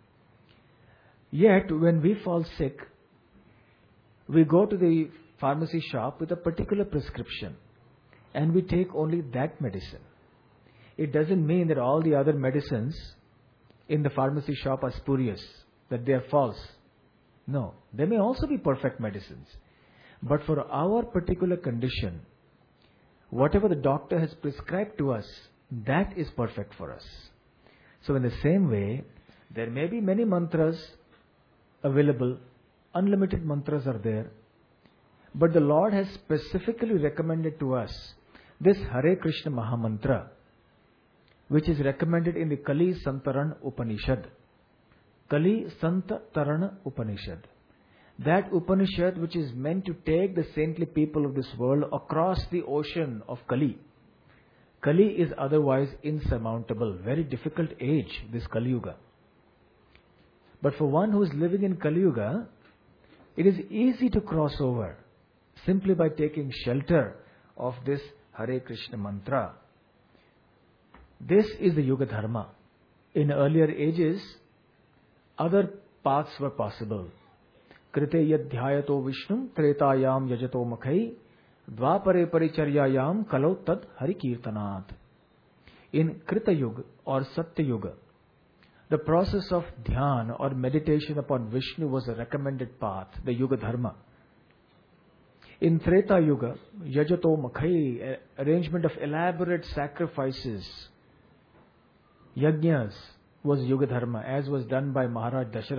Yet, when we fall sick, we go to the pharmacy shop with a particular prescription, and we take only that medicine. It doesn't mean that all the other medicines in the pharmacy shop are spurious, that they are false. No, they may also be perfect medicines. But for our particular condition, whatever the doctor has prescribed to us, that is perfect for us. So in the same way, there may be many mantras available, unlimited mantras are there, but the Lord has specifically recommended to us this Hare Krishna Mahamantra, which is recommended in the Kali Santaran Upanishad. Kali Santaran Upanishad. That Upanishad which is meant to take the saintly people of this world across the ocean of Kali. Kali is otherwise insurmountable, very difficult age, this Kali Yuga. But for one who is living in Kali Yuga, it is easy to cross over simply by taking shelter of this Hare Krishna mantra. This is the Yuga Dharma. In earlier ages, other paths were possible. Krite yadhyayato Vishnum tretayam yajato makhai dvapare paricharyayam kalau tad hari kirtanat. In Krita Yuga or Satya Yuga, the process of dhyan or meditation upon Vishnu was a recommended path, the Yuga Dharma. In Treta Yuga, yajato makhai, arrangement of elaborate sacrifices, yajnas, was Yuga Dharma, as was done by Maharaj Dasharath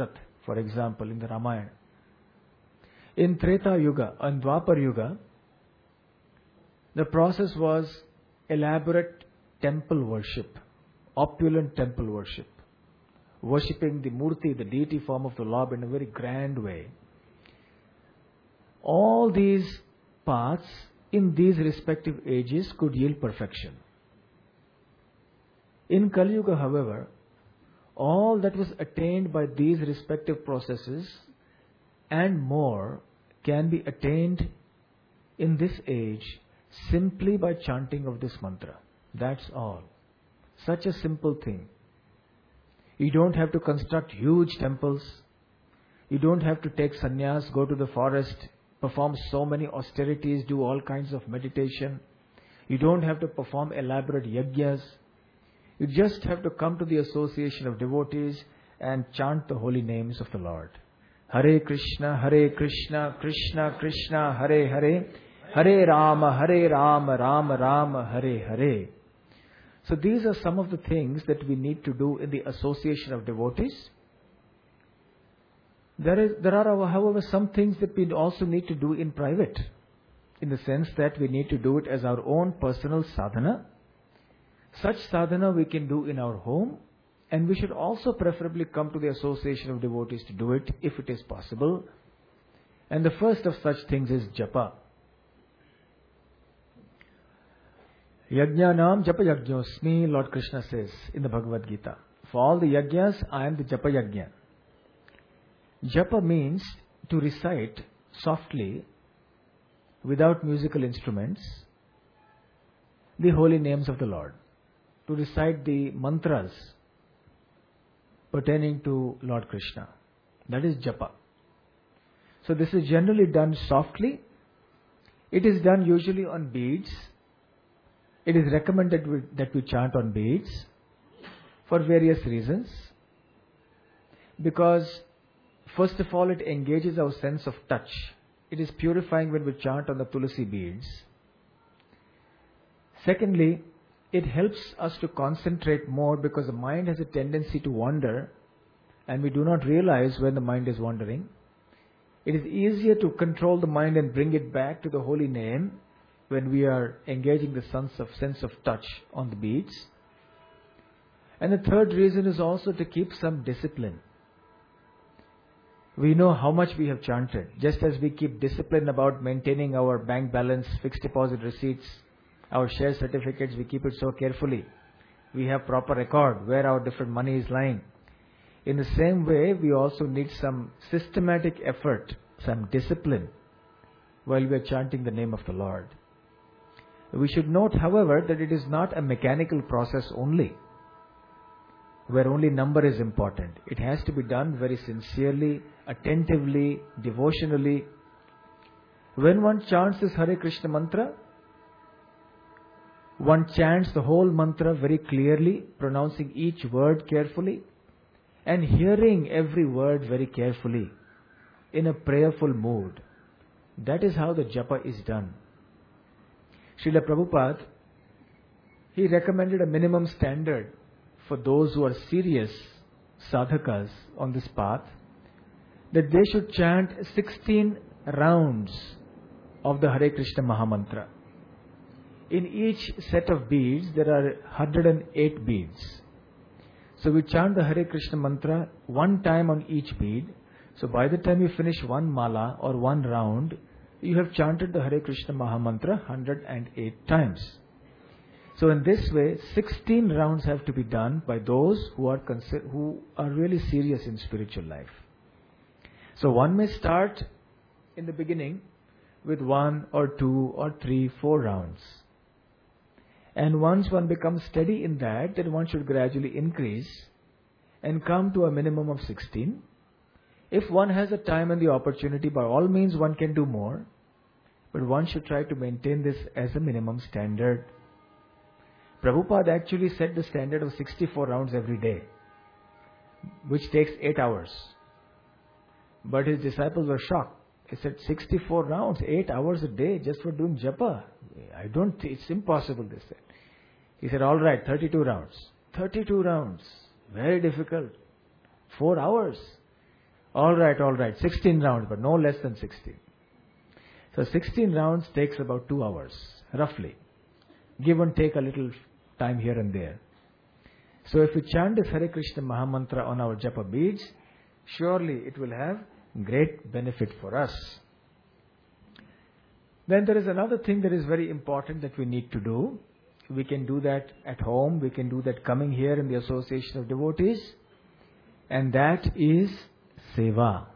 for example, in the Ramayana. In Treta Yuga and Dwapar Yuga, the process was elaborate temple worship, opulent temple worship, worshipping the Murti, the deity form of the Lord, in a very grand way. All these paths in these respective ages could yield perfection. In Kali Yuga, however, all that was attained by these respective processes and more can be attained in this age simply by chanting of this mantra. That's all. Such a simple thing. You don't have to construct huge temples. You don't have to take sannyas, go to the forest, perform so many austerities, do all kinds of meditation. You don't have to perform elaborate yajnas. You just have to come to the association of devotees and chant the holy names of the Lord. Hare Krishna, Hare Krishna, Krishna Krishna, Hare Hare, Hare Rama, Hare Rama, Rama Rama, Hare Hare. So these are some of the things that we need to do in the association of devotees. There is, there are, however, some things that we also need to do in private, in the sense that we need to do it as our own personal sadhana. Such sadhana we can do in our home, and we should also preferably come to the association of devotees to do it, if it is possible. And the first of such things is japa. Yajnanam japa yajñosmi, Lord Krishna says in the Bhagavad Gita. For all the yajnas, I am the japa yajna. Japa means to recite softly, without musical instruments, the holy names of the Lord. To recite the mantras pertaining to Lord Krishna. That is japa. So this is generally done softly. It is done usually on beads. It is recommended we, that we chant on beads for various reasons. Because first of all, it engages our sense of touch. It is purifying when we chant on the tulsi beads. Secondly, it helps us to concentrate more, because the mind has a tendency to wander and we do not realize when the mind is wandering. It is easier to control the mind and bring it back to the holy name when we are engaging the sense of, sense of touch on the beads. And the third reason is also to keep some discipline. We know how much we have chanted. Just as we keep discipline about maintaining our bank balance, fixed deposit receipts, our share certificates, we keep it so carefully. We have proper record where our different money is lying. In the same way, we also need some systematic effort, some discipline, while we are chanting the name of the Lord. We should note, however, that it is not a mechanical process only, where only number is important. It has to be done very sincerely, attentively, devotionally. When one chants this Hare Krishna mantra, one chants the whole mantra very clearly, pronouncing each word carefully, and hearing every word very carefully, in a prayerful mood. That is how the japa is done. Srila Prabhupada, he recommended a minimum standard for those who are serious sadhakas on this path, that they should chant sixteen rounds of the Hare Krishna Mahamantra. In each set of beads, there are one hundred eight beads. So we chant the Hare Krishna mantra one time on each bead. So by the time you finish one mala or one round, you have chanted the Hare Krishna Mahamantra one hundred eight times. So in this way, sixteen rounds have to be done by those who are consider- who are really serious in spiritual life. So one may start in the beginning with one or two or three, four rounds. And once one becomes steady in that, then one should gradually increase and come to a minimum of sixteen. If one has the time and the opportunity, by all means one can do more. But one should try to maintain this as a minimum standard. Prabhupada actually set the standard of sixty-four rounds every day, which takes eight hours. But his disciples were shocked. He said, sixty-four rounds, eight hours a day just for doing japa. I don't, it's impossible, they said. He said, all right, thirty-two rounds. thirty-two rounds. Very difficult. Four hours. All right, all right, sixteen rounds, but no less than sixteen. So sixteen rounds takes about two hours, roughly. Give and take a little time here and there. So if we chant this Hare Krishna Mahamantra on our japa beads, surely it will have great benefit for us. Then there is another thing that is very important that we need to do. We can do that at home, we can do that coming here in the association of devotees, and that is seva.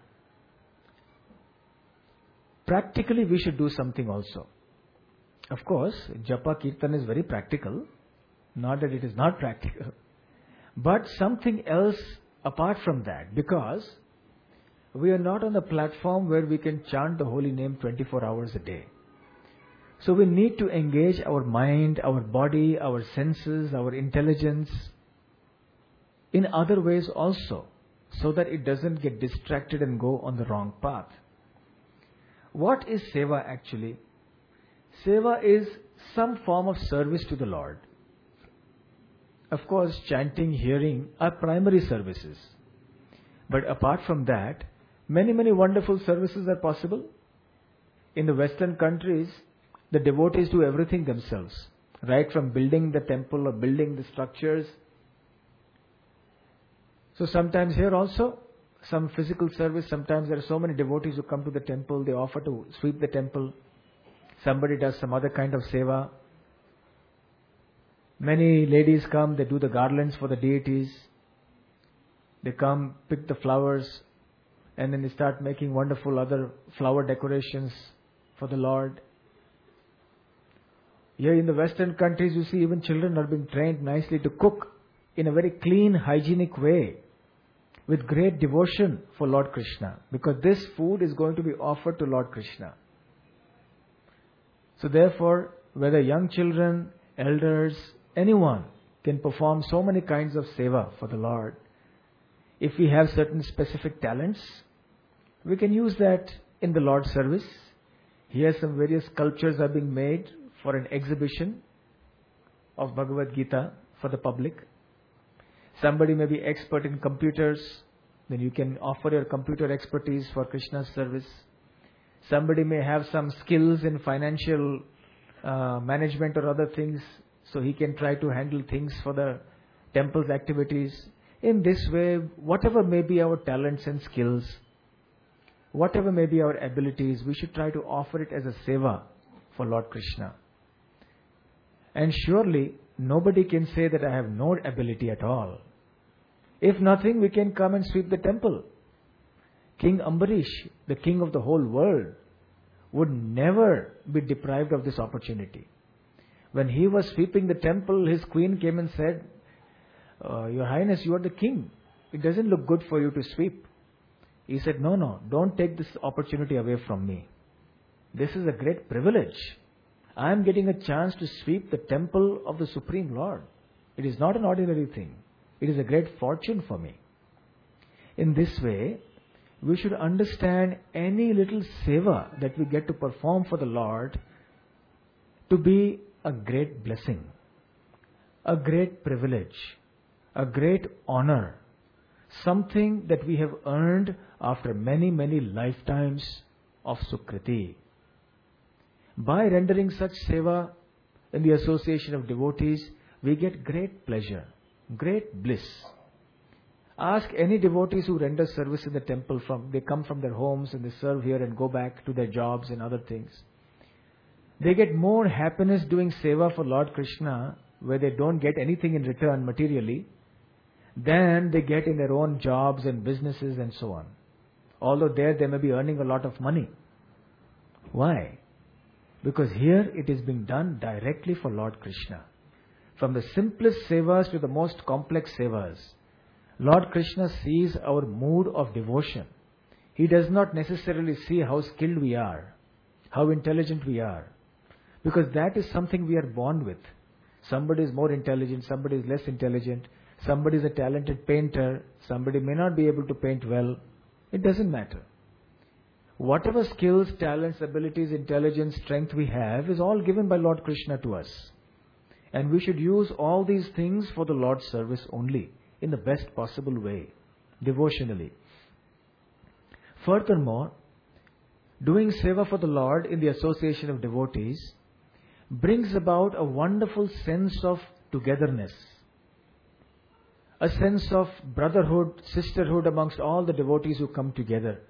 Practically we should do something also. Of course, japa kirtan is very practical, not that it is not practical, but something else apart from that, because we are not on a platform where we can chant the holy name twenty-four hours a day. So we need to engage our mind, our body, our senses, our intelligence in other ways also, so that it doesn't get distracted and go on the wrong path. What is seva actually? Seva is some form of service to the Lord. Of course, chanting, hearing are primary services. But apart from that, many, many wonderful services are possible. In the Western countries, the devotees do everything themselves, right from building the temple or building the structures. So sometimes here also, some physical service, sometimes there are so many devotees who come to the temple, they offer to sweep the temple. Somebody does some other kind of seva. Many ladies come, they do the garlands for the deities. They come, pick the flowers, and then they start making wonderful other flower decorations for the Lord. Here in the Western countries, you see even children are being trained nicely to cook in a very clean, hygienic way, with great devotion for Lord Krishna, because this food is going to be offered to Lord Krishna. So therefore, whether young children, elders, anyone can perform so many kinds of seva for the Lord. If we have certain specific talents, we can use that in the Lord's service. Here some various sculptures are being made for an exhibition of Bhagavad Gita for the public. Somebody may be expert in computers, then you can offer your computer expertise for Krishna's service. Somebody may have some skills in financial uh, management or other things, so he can try to handle things for the temple's activities. In this way, whatever may be our talents and skills, whatever may be our abilities, we should try to offer it as a seva for Lord Krishna. And surely, nobody can say that I have no ability at all. If nothing, we can come and sweep the temple. King Ambarish, the king of the whole world, would never be deprived of this opportunity. When he was sweeping the temple, his queen came and said, uh, Your Highness, you are the king. It doesn't look good for you to sweep. He said, no, no, don't take this opportunity away from me. This is a great privilege. I am getting a chance to sweep the temple of the Supreme Lord. It is not an ordinary thing. It is a great fortune for me. In this way, we should understand any little seva that we get to perform for the Lord to be a great blessing, a great privilege, a great honor, something that we have earned after many, many lifetimes of Sukriti. By rendering such seva in the association of devotees, we get great pleasure, great bliss. Ask any devotees who render service in the temple, from they come from their homes and they serve here and go back to their jobs and other things. They get more happiness doing seva for Lord Krishna, where they don't get anything in return materially, than they get in their own jobs and businesses and so on. Although there they may be earning a lot of money. Why? Because here it is being done directly for Lord Krishna. From the simplest sevas to the most complex sevas, Lord Krishna sees our mood of devotion. He does not necessarily see how skilled we are, how intelligent we are, because that is something we are born with. Somebody is more intelligent, somebody is less intelligent, somebody is a talented painter, somebody may not be able to paint well. It doesn't matter. Whatever skills, talents, abilities, intelligence, strength we have is all given by Lord Krishna to us. And we should use all these things for the Lord's service only, in the best possible way, devotionally. Furthermore, doing seva for the Lord in the association of devotees brings about a wonderful sense of togetherness, a sense of brotherhood, sisterhood amongst all the devotees who come together.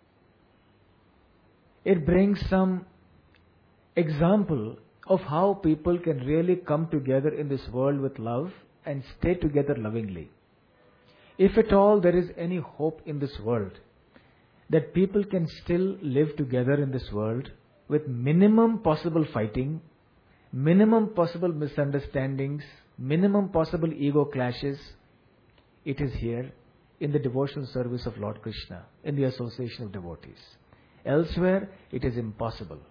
It brings some example of how people can really come together in this world with love and stay together lovingly. If at all there is any hope in this world, that people can still live together in this world with minimum possible fighting, minimum possible misunderstandings, minimum possible ego clashes, it is here in the devotional service of Lord Krishna, in the association of devotees. Elsewhere, it is impossible.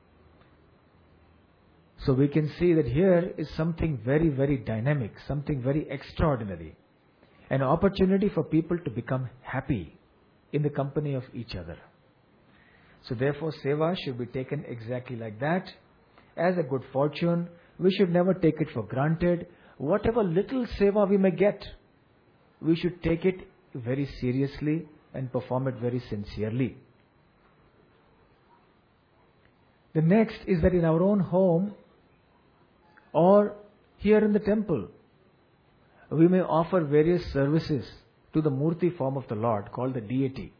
So we can see that here is something very, very dynamic, something very extraordinary. An opportunity for people to become happy in the company of each other. So therefore, seva should be taken exactly like that. As a good fortune, we should never take it for granted. Whatever little seva we may get, we should take it very seriously and perform it very sincerely. The next is that in our own home or here in the temple, we may offer various services to the Murti form of the Lord called the deity.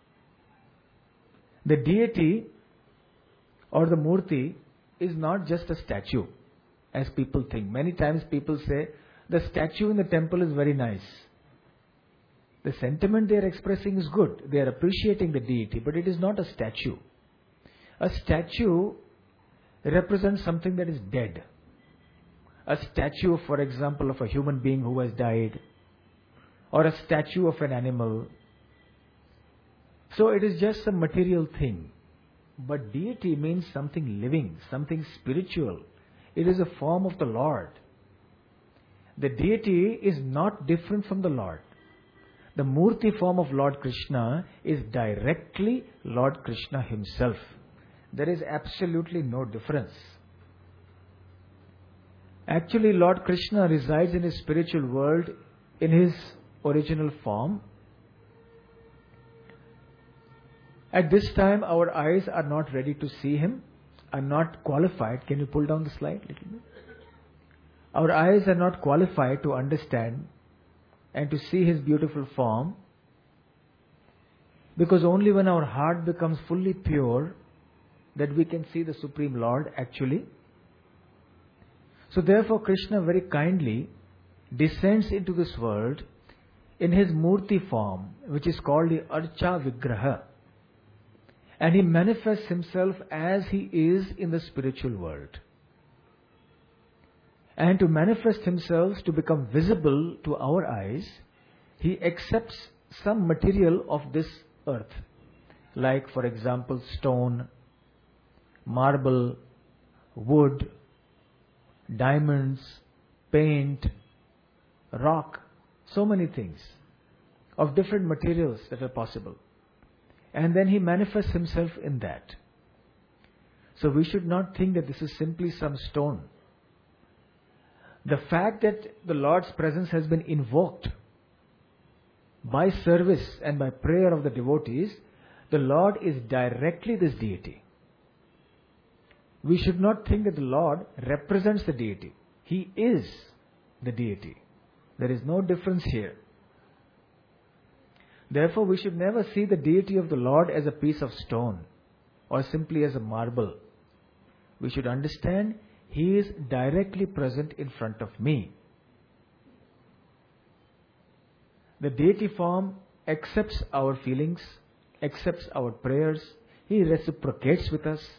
The deity or the Murti is not just a statue as people think. Many times people say the statue in the temple is very nice. The sentiment they are expressing is good. They are appreciating the deity, but it is not a statue. A statue represents something that is dead. A statue, for example, of a human being who has died, or a statue of an animal. So it is just a material thing. But deity means something living, something spiritual. It is a form of the Lord. The deity is not different from the Lord. The Murti form of Lord Krishna is directly Lord Krishna himself. There is absolutely no difference. Actually, Lord Krishna resides in his spiritual world in his original form. At this time, our eyes are not ready to see him, are not qualified. Can you pull down the slide a little bit? Our eyes are not qualified to understand and to see his beautiful form, because only when our heart becomes fully pure that we can see the Supreme Lord actually. So therefore Krishna very kindly descends into this world in his Murti form, which is called the Archa Vigraha. And he manifests himself as he is in the spiritual world. And to manifest himself, to become visible to our eyes, he accepts some material of this earth. Like, for example, stone, marble, wood, diamonds, paint, rock, so many things of different materials that are possible. And then he manifests himself in that. So we should not think that this is simply some stone. The fact that the Lord's presence has been invoked by service and by prayer of the devotees, the Lord is directly this deity. We should not think that the Lord represents the deity. He is the deity. There is no difference here. Therefore, we should never see the deity of the Lord as a piece of stone or simply as a marble. We should understand he is directly present in front of me. The deity form accepts our feelings, accepts our prayers. He reciprocates with us.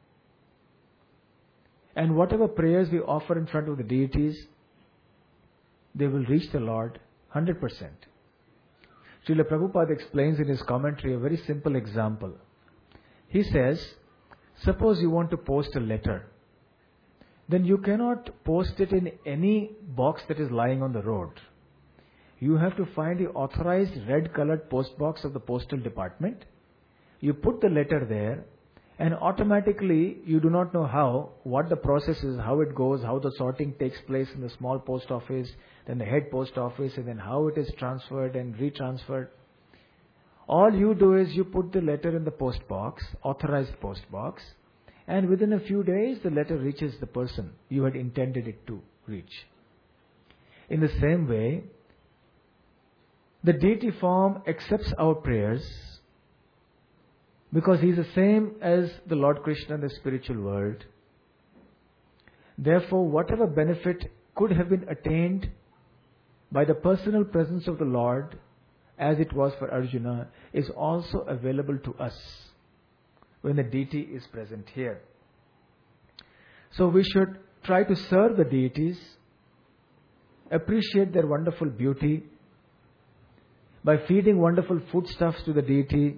And whatever prayers we offer in front of the deities, they will reach the Lord one hundred percent. Srila Prabhupada explains in his commentary a very simple example. He says, suppose you want to post a letter. Then you cannot post it in any box that is lying on the road. You have to find the authorized red colored post box of the postal department. You put the letter there, and automatically you do not know how, what the process is, how it goes, how the sorting takes place in the small post office, then the head post office, and then how it is transferred and retransferred. All you do is you put the letter in the post box, authorized post box, and within a few days the letter reaches the person you had intended it to reach. In the same way, the deity form accepts our prayers because he is the same as the Lord Krishna in the spiritual world. Therefore, whatever benefit could have been attained by the personal presence of the Lord, as it was for Arjuna, is also available to us when the deity is present here. So we should try to serve the deities, appreciate their wonderful beauty. By feeding wonderful foodstuffs to the deity,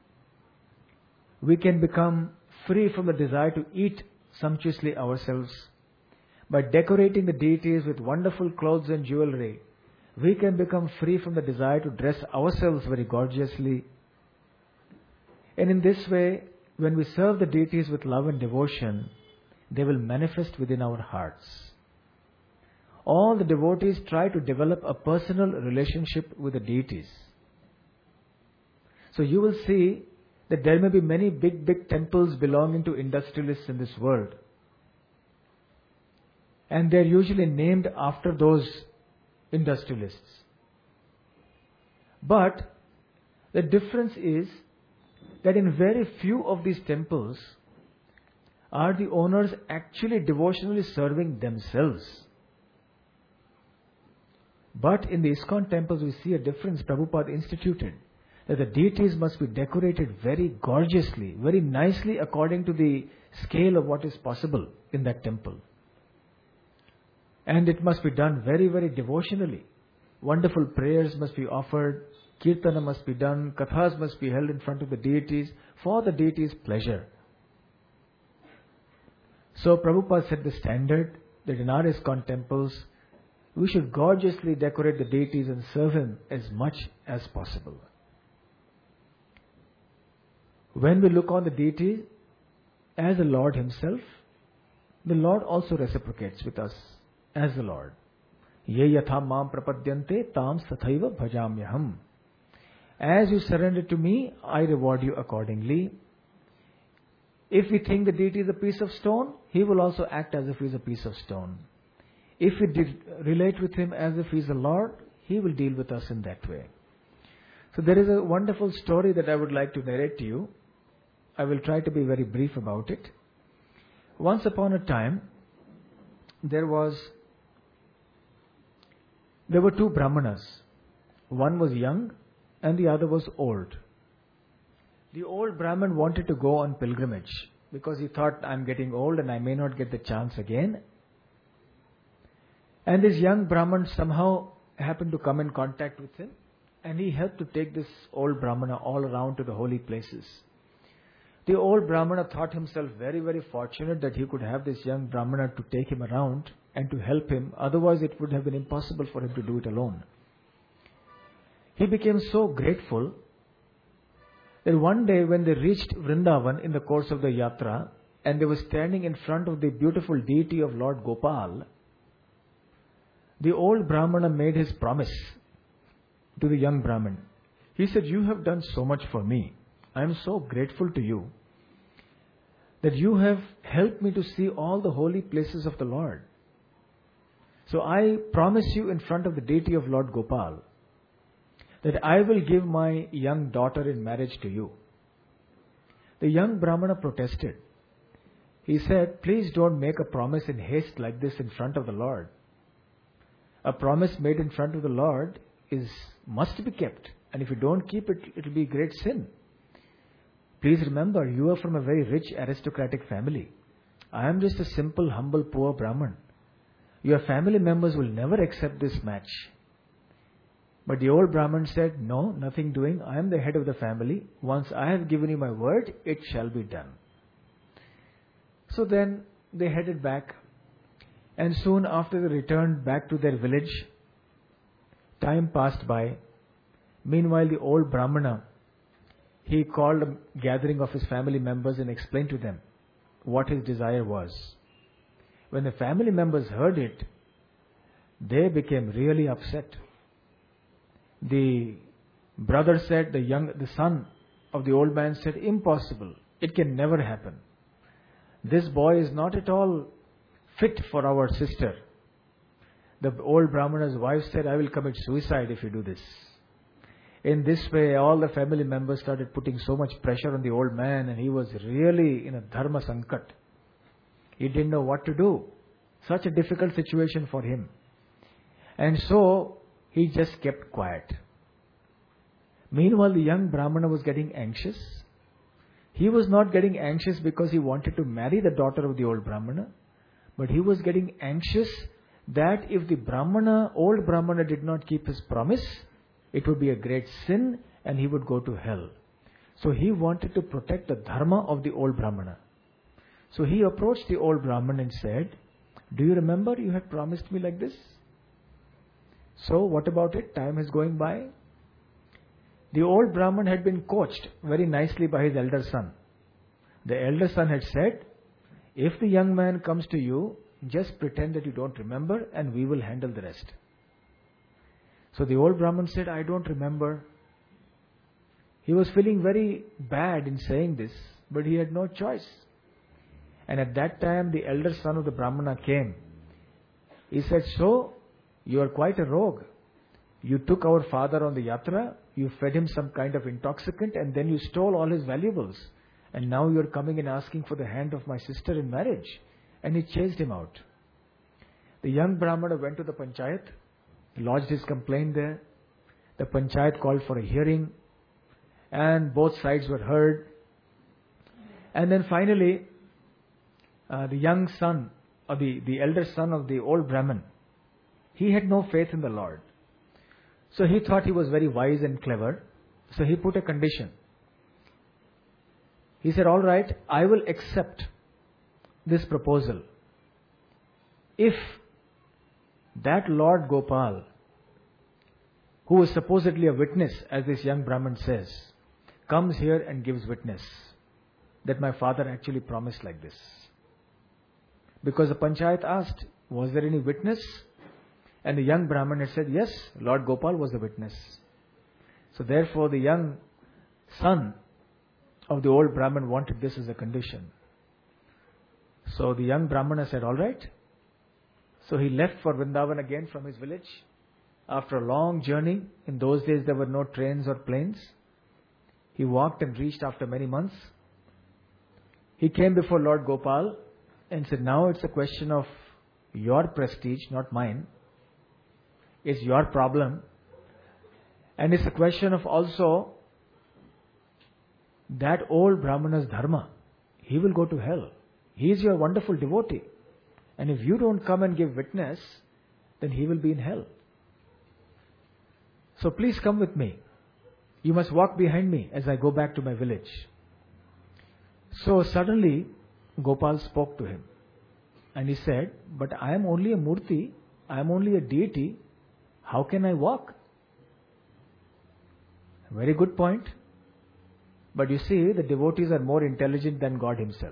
we can become free from the desire to eat sumptuously ourselves. By decorating the deities with wonderful clothes and jewelry, we can become free from the desire to dress ourselves very gorgeously. And in this way, when we serve the deities with love and devotion, they will manifest within our hearts. All the devotees try to develop a personal relationship with the deities. So you will see that there may be many big, big temples belonging to industrialists in this world. And they are usually named after those industrialists. But the difference is that in very few of these temples are the owners actually devotionally serving themselves. But in the ISKCON temples we see a difference Prabhupada instituted, that the deities must be decorated very gorgeously, very nicely according to the scale of what is possible in that temple. And it must be done very, very devotionally. Wonderful prayers must be offered, kirtana must be done, kathas must be held in front of the deities for the deities' pleasure. So Prabhupada set the standard that in our ISKCON temples, we should gorgeously decorate the deities and serve him as much as possible. When we look on the deity as the Lord himself, the Lord also reciprocates with us as the Lord. Ye yatha mam prapadyante tam sathaiva bhajamyaham. As you surrender to me, I reward you accordingly. If we think the deity is a piece of stone, he will also act as if he is a piece of stone. If we did relate with him as if he is the Lord, he will deal with us in that way. So there is a wonderful story that I would like to narrate to you. I will try to be very brief about it. Once upon a time, there was there were two Brahmanas. One was young and the other was old. The old Brahman wanted to go on pilgrimage because he thought, I'm getting old and I may not get the chance again. And this young Brahman somehow happened to come in contact with him, and he helped to take this old Brahmana all around to the holy places. The old Brahmana thought himself very, very fortunate that he could have this young Brahmana to take him around and to help him. Otherwise, it would have been impossible for him to do it alone. He became so grateful that one day when they reached Vrindavan in the course of the yatra, and they were standing in front of the beautiful deity of Lord Gopal, the old Brahmana made his promise to the young Brahman. He said, you have done so much for me. I am so grateful to you that you have helped me to see all the holy places of the Lord. So I promise you in front of the deity of Lord Gopal that I will give my young daughter in marriage to you. The young Brahmana protested. He said, please don't make a promise in haste like this in front of the Lord. A promise made in front of the Lord is must be kept. And if you don't keep it, it will be great sin. Please remember, you are from a very rich aristocratic family. I am just a simple, humble, poor Brahman. Your family members will never accept this match. But the old Brahman said, no, nothing doing. I am the head of the family. Once I have given you my word, it shall be done. So then they headed back. And soon after they returned back to their village, time passed by. Meanwhile, the old Brahmana, he called a gathering of his family members and explained to them what his desire was. When the family members heard it, they became really upset. The Brother said, the young, the son of the old man said, impossible. It can never happen. This boy is not at all fit for our sister. The old Brahmana's wife said, I will commit suicide if you do this. In this way, all the family members started putting so much pressure on the old man, and he was really in a dharma sankat. He didn't know what to do. Such a difficult situation for him. And so, he just kept quiet. Meanwhile, the young Brahmana was getting anxious. He was not getting anxious because he wanted to marry the daughter of the old Brahmana, but he was getting anxious that if the Brahmana, old Brahmana did not keep his promise, it would be a great sin and he would go to hell. So he wanted to protect the dharma of the old Brahmana. So he approached the old Brahmana and said, do you remember you had promised me like this? So what about it? Time is going by. The old Brahman had been coached very nicely by his elder son. The elder son had said, if the young man comes to you, just pretend that you don't remember and we will handle the rest. So the old Brahman said, I don't remember. He was feeling very bad in saying this, but he had no choice. And at that time, the elder son of the Brahmana came. He said, so, you are quite a rogue. You took our father on the yatra, you fed him some kind of intoxicant, and then you stole all his valuables. And now you are coming and asking for the hand of my sister in marriage. And he chased him out. The young Brahmana went to the panchayat, lodged his complaint there. The panchayat called for a hearing, and both sides were heard. And then finally, uh, the young son, or the, the elder son of the old Brahman, he had no faith in the Lord. So he thought he was very wise and clever. So he put a condition. He said, all right, I will accept this proposal if that Lord Gopal, who was supposedly a witness, as this young Brahman says, comes here and gives witness that my father actually promised like this. Because the panchayat asked, was there any witness? And the young Brahman had said, yes, Lord Gopal was the witness. So therefore the young son of the old Brahman wanted this as a condition. So the young Brahmana said, all right. So he left for Vrindavan again from his village. After a long journey, in those days there were no trains or planes. He walked and reached after many months. He came before Lord Gopal and said, now it's a question of your prestige, not mine. It's your problem. And it's a question of also that old Brahmana's dharma. He will go to hell. He is your wonderful devotee. And if you don't come and give witness, then he will be in hell. So please come with me. You must walk behind me as I go back to my village. So suddenly, Gopal spoke to him. And he said, but I am only a murti. I am only a deity. How can I walk? Very good point. But you see, the devotees are more intelligent than God himself.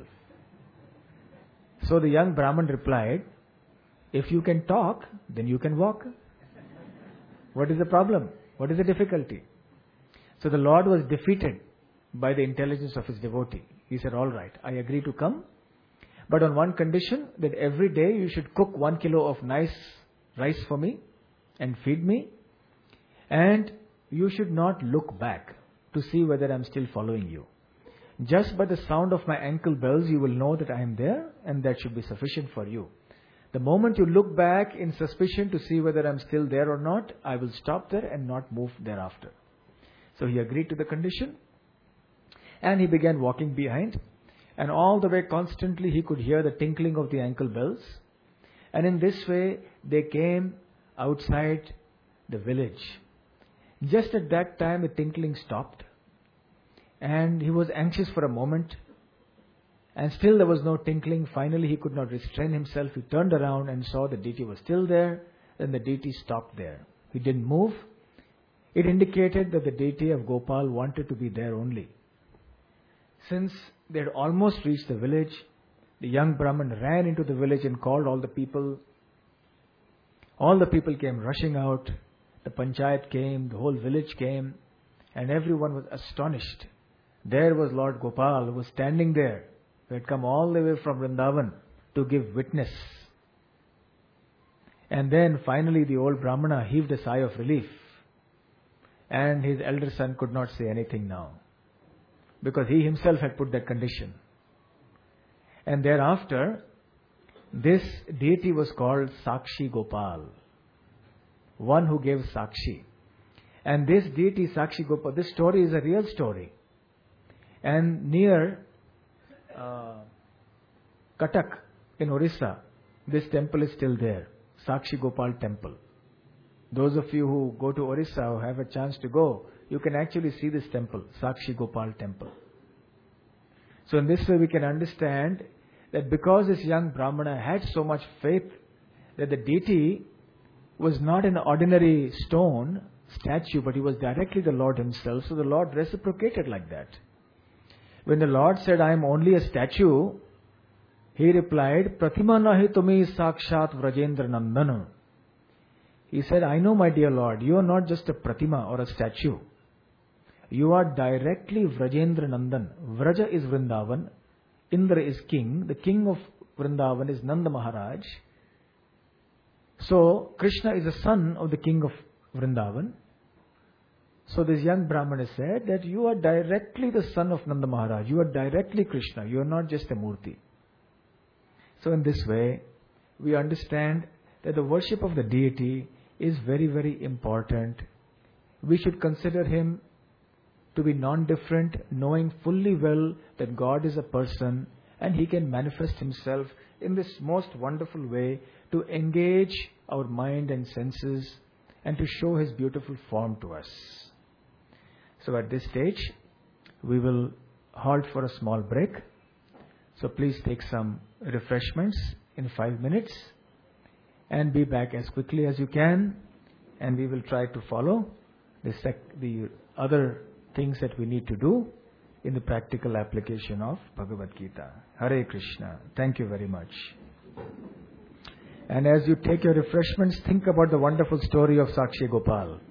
So the young Brahman replied, if you can talk, then you can walk. What is the problem? What is the difficulty? So the Lord was defeated by the intelligence of his devotee. He said, all right, I agree to come. But on one condition, that every day you should cook one kilo of nice rice for me and feed me. And you should not look back to see whether I am still following you. Just by the sound of my ankle bells, you will know that I am there, and that should be sufficient for you. The moment you look back in suspicion to see whether I am still there or not, I will stop there and not move thereafter. So he agreed to the condition, and he began walking behind, and all the way constantly he could hear the tinkling of the ankle bells. And in this way, they came outside the village. Just at that time, the tinkling stopped. And he was anxious for a moment. And still there was no tinkling. Finally, he could not restrain himself. He turned around and saw the deity was still there. Then the deity stopped there. He didn't move. It indicated that the deity of Gopal wanted to be there only. Since they had almost reached the village, the young Brahman ran into the village and called all the people. All the people came rushing out. The panchayat came, the whole village came. And everyone was astonished. There was Lord Gopal, who was standing there, who had come all the way from Vrindavan to give witness. And then finally the old Brahmana heaved a sigh of relief. And his elder son could not say anything now, because he himself had put that condition. And thereafter, this deity was called Sakshi Gopal, one who gave Sakshi. And this deity, Sakshi Gopal, this story is a real story. And near uh, Katak in Orissa, this temple is still there, Sakshi Gopal temple. Those of you who go to Orissa or have a chance to go, you can actually see this temple, Sakshi Gopal temple. So in this way we can understand that because this young Brahmana had so much faith that the deity was not an ordinary stone statue, but he was directly the Lord himself. So the Lord reciprocated like that. When the Lord said, I am only a statue, he replied, Pratima nahi tumi sakshat vrajendra nandana. He said, I know, my dear Lord, you are not just a pratima or a statue. You are directly Vrajendra Nandan. Vraja is Vrindavan. Indra is king. The king of Vrindavan is Nanda Maharaj. So, Krishna is the son of the king of Vrindavan. So, this young Brahmana said that you are directly the son of Nanda Maharaj. You are directly Krishna. You are not just a Murti. So, in this way, we understand that the worship of the deity is very, very important. We should consider him to be non-different, knowing fully well that God is a person and he can manifest himself in this most wonderful way to engage our mind and senses and to show his beautiful form to us. So at this stage, we will halt for a small break. So please take some refreshments in five minutes. And be back as quickly as you can, and we will try to follow the, sec- the other things that we need to do in the practical application of Bhagavad Gita. Hare Krishna. Thank you very much. And as you take your refreshments, think about the wonderful story of Sakshi Gopal.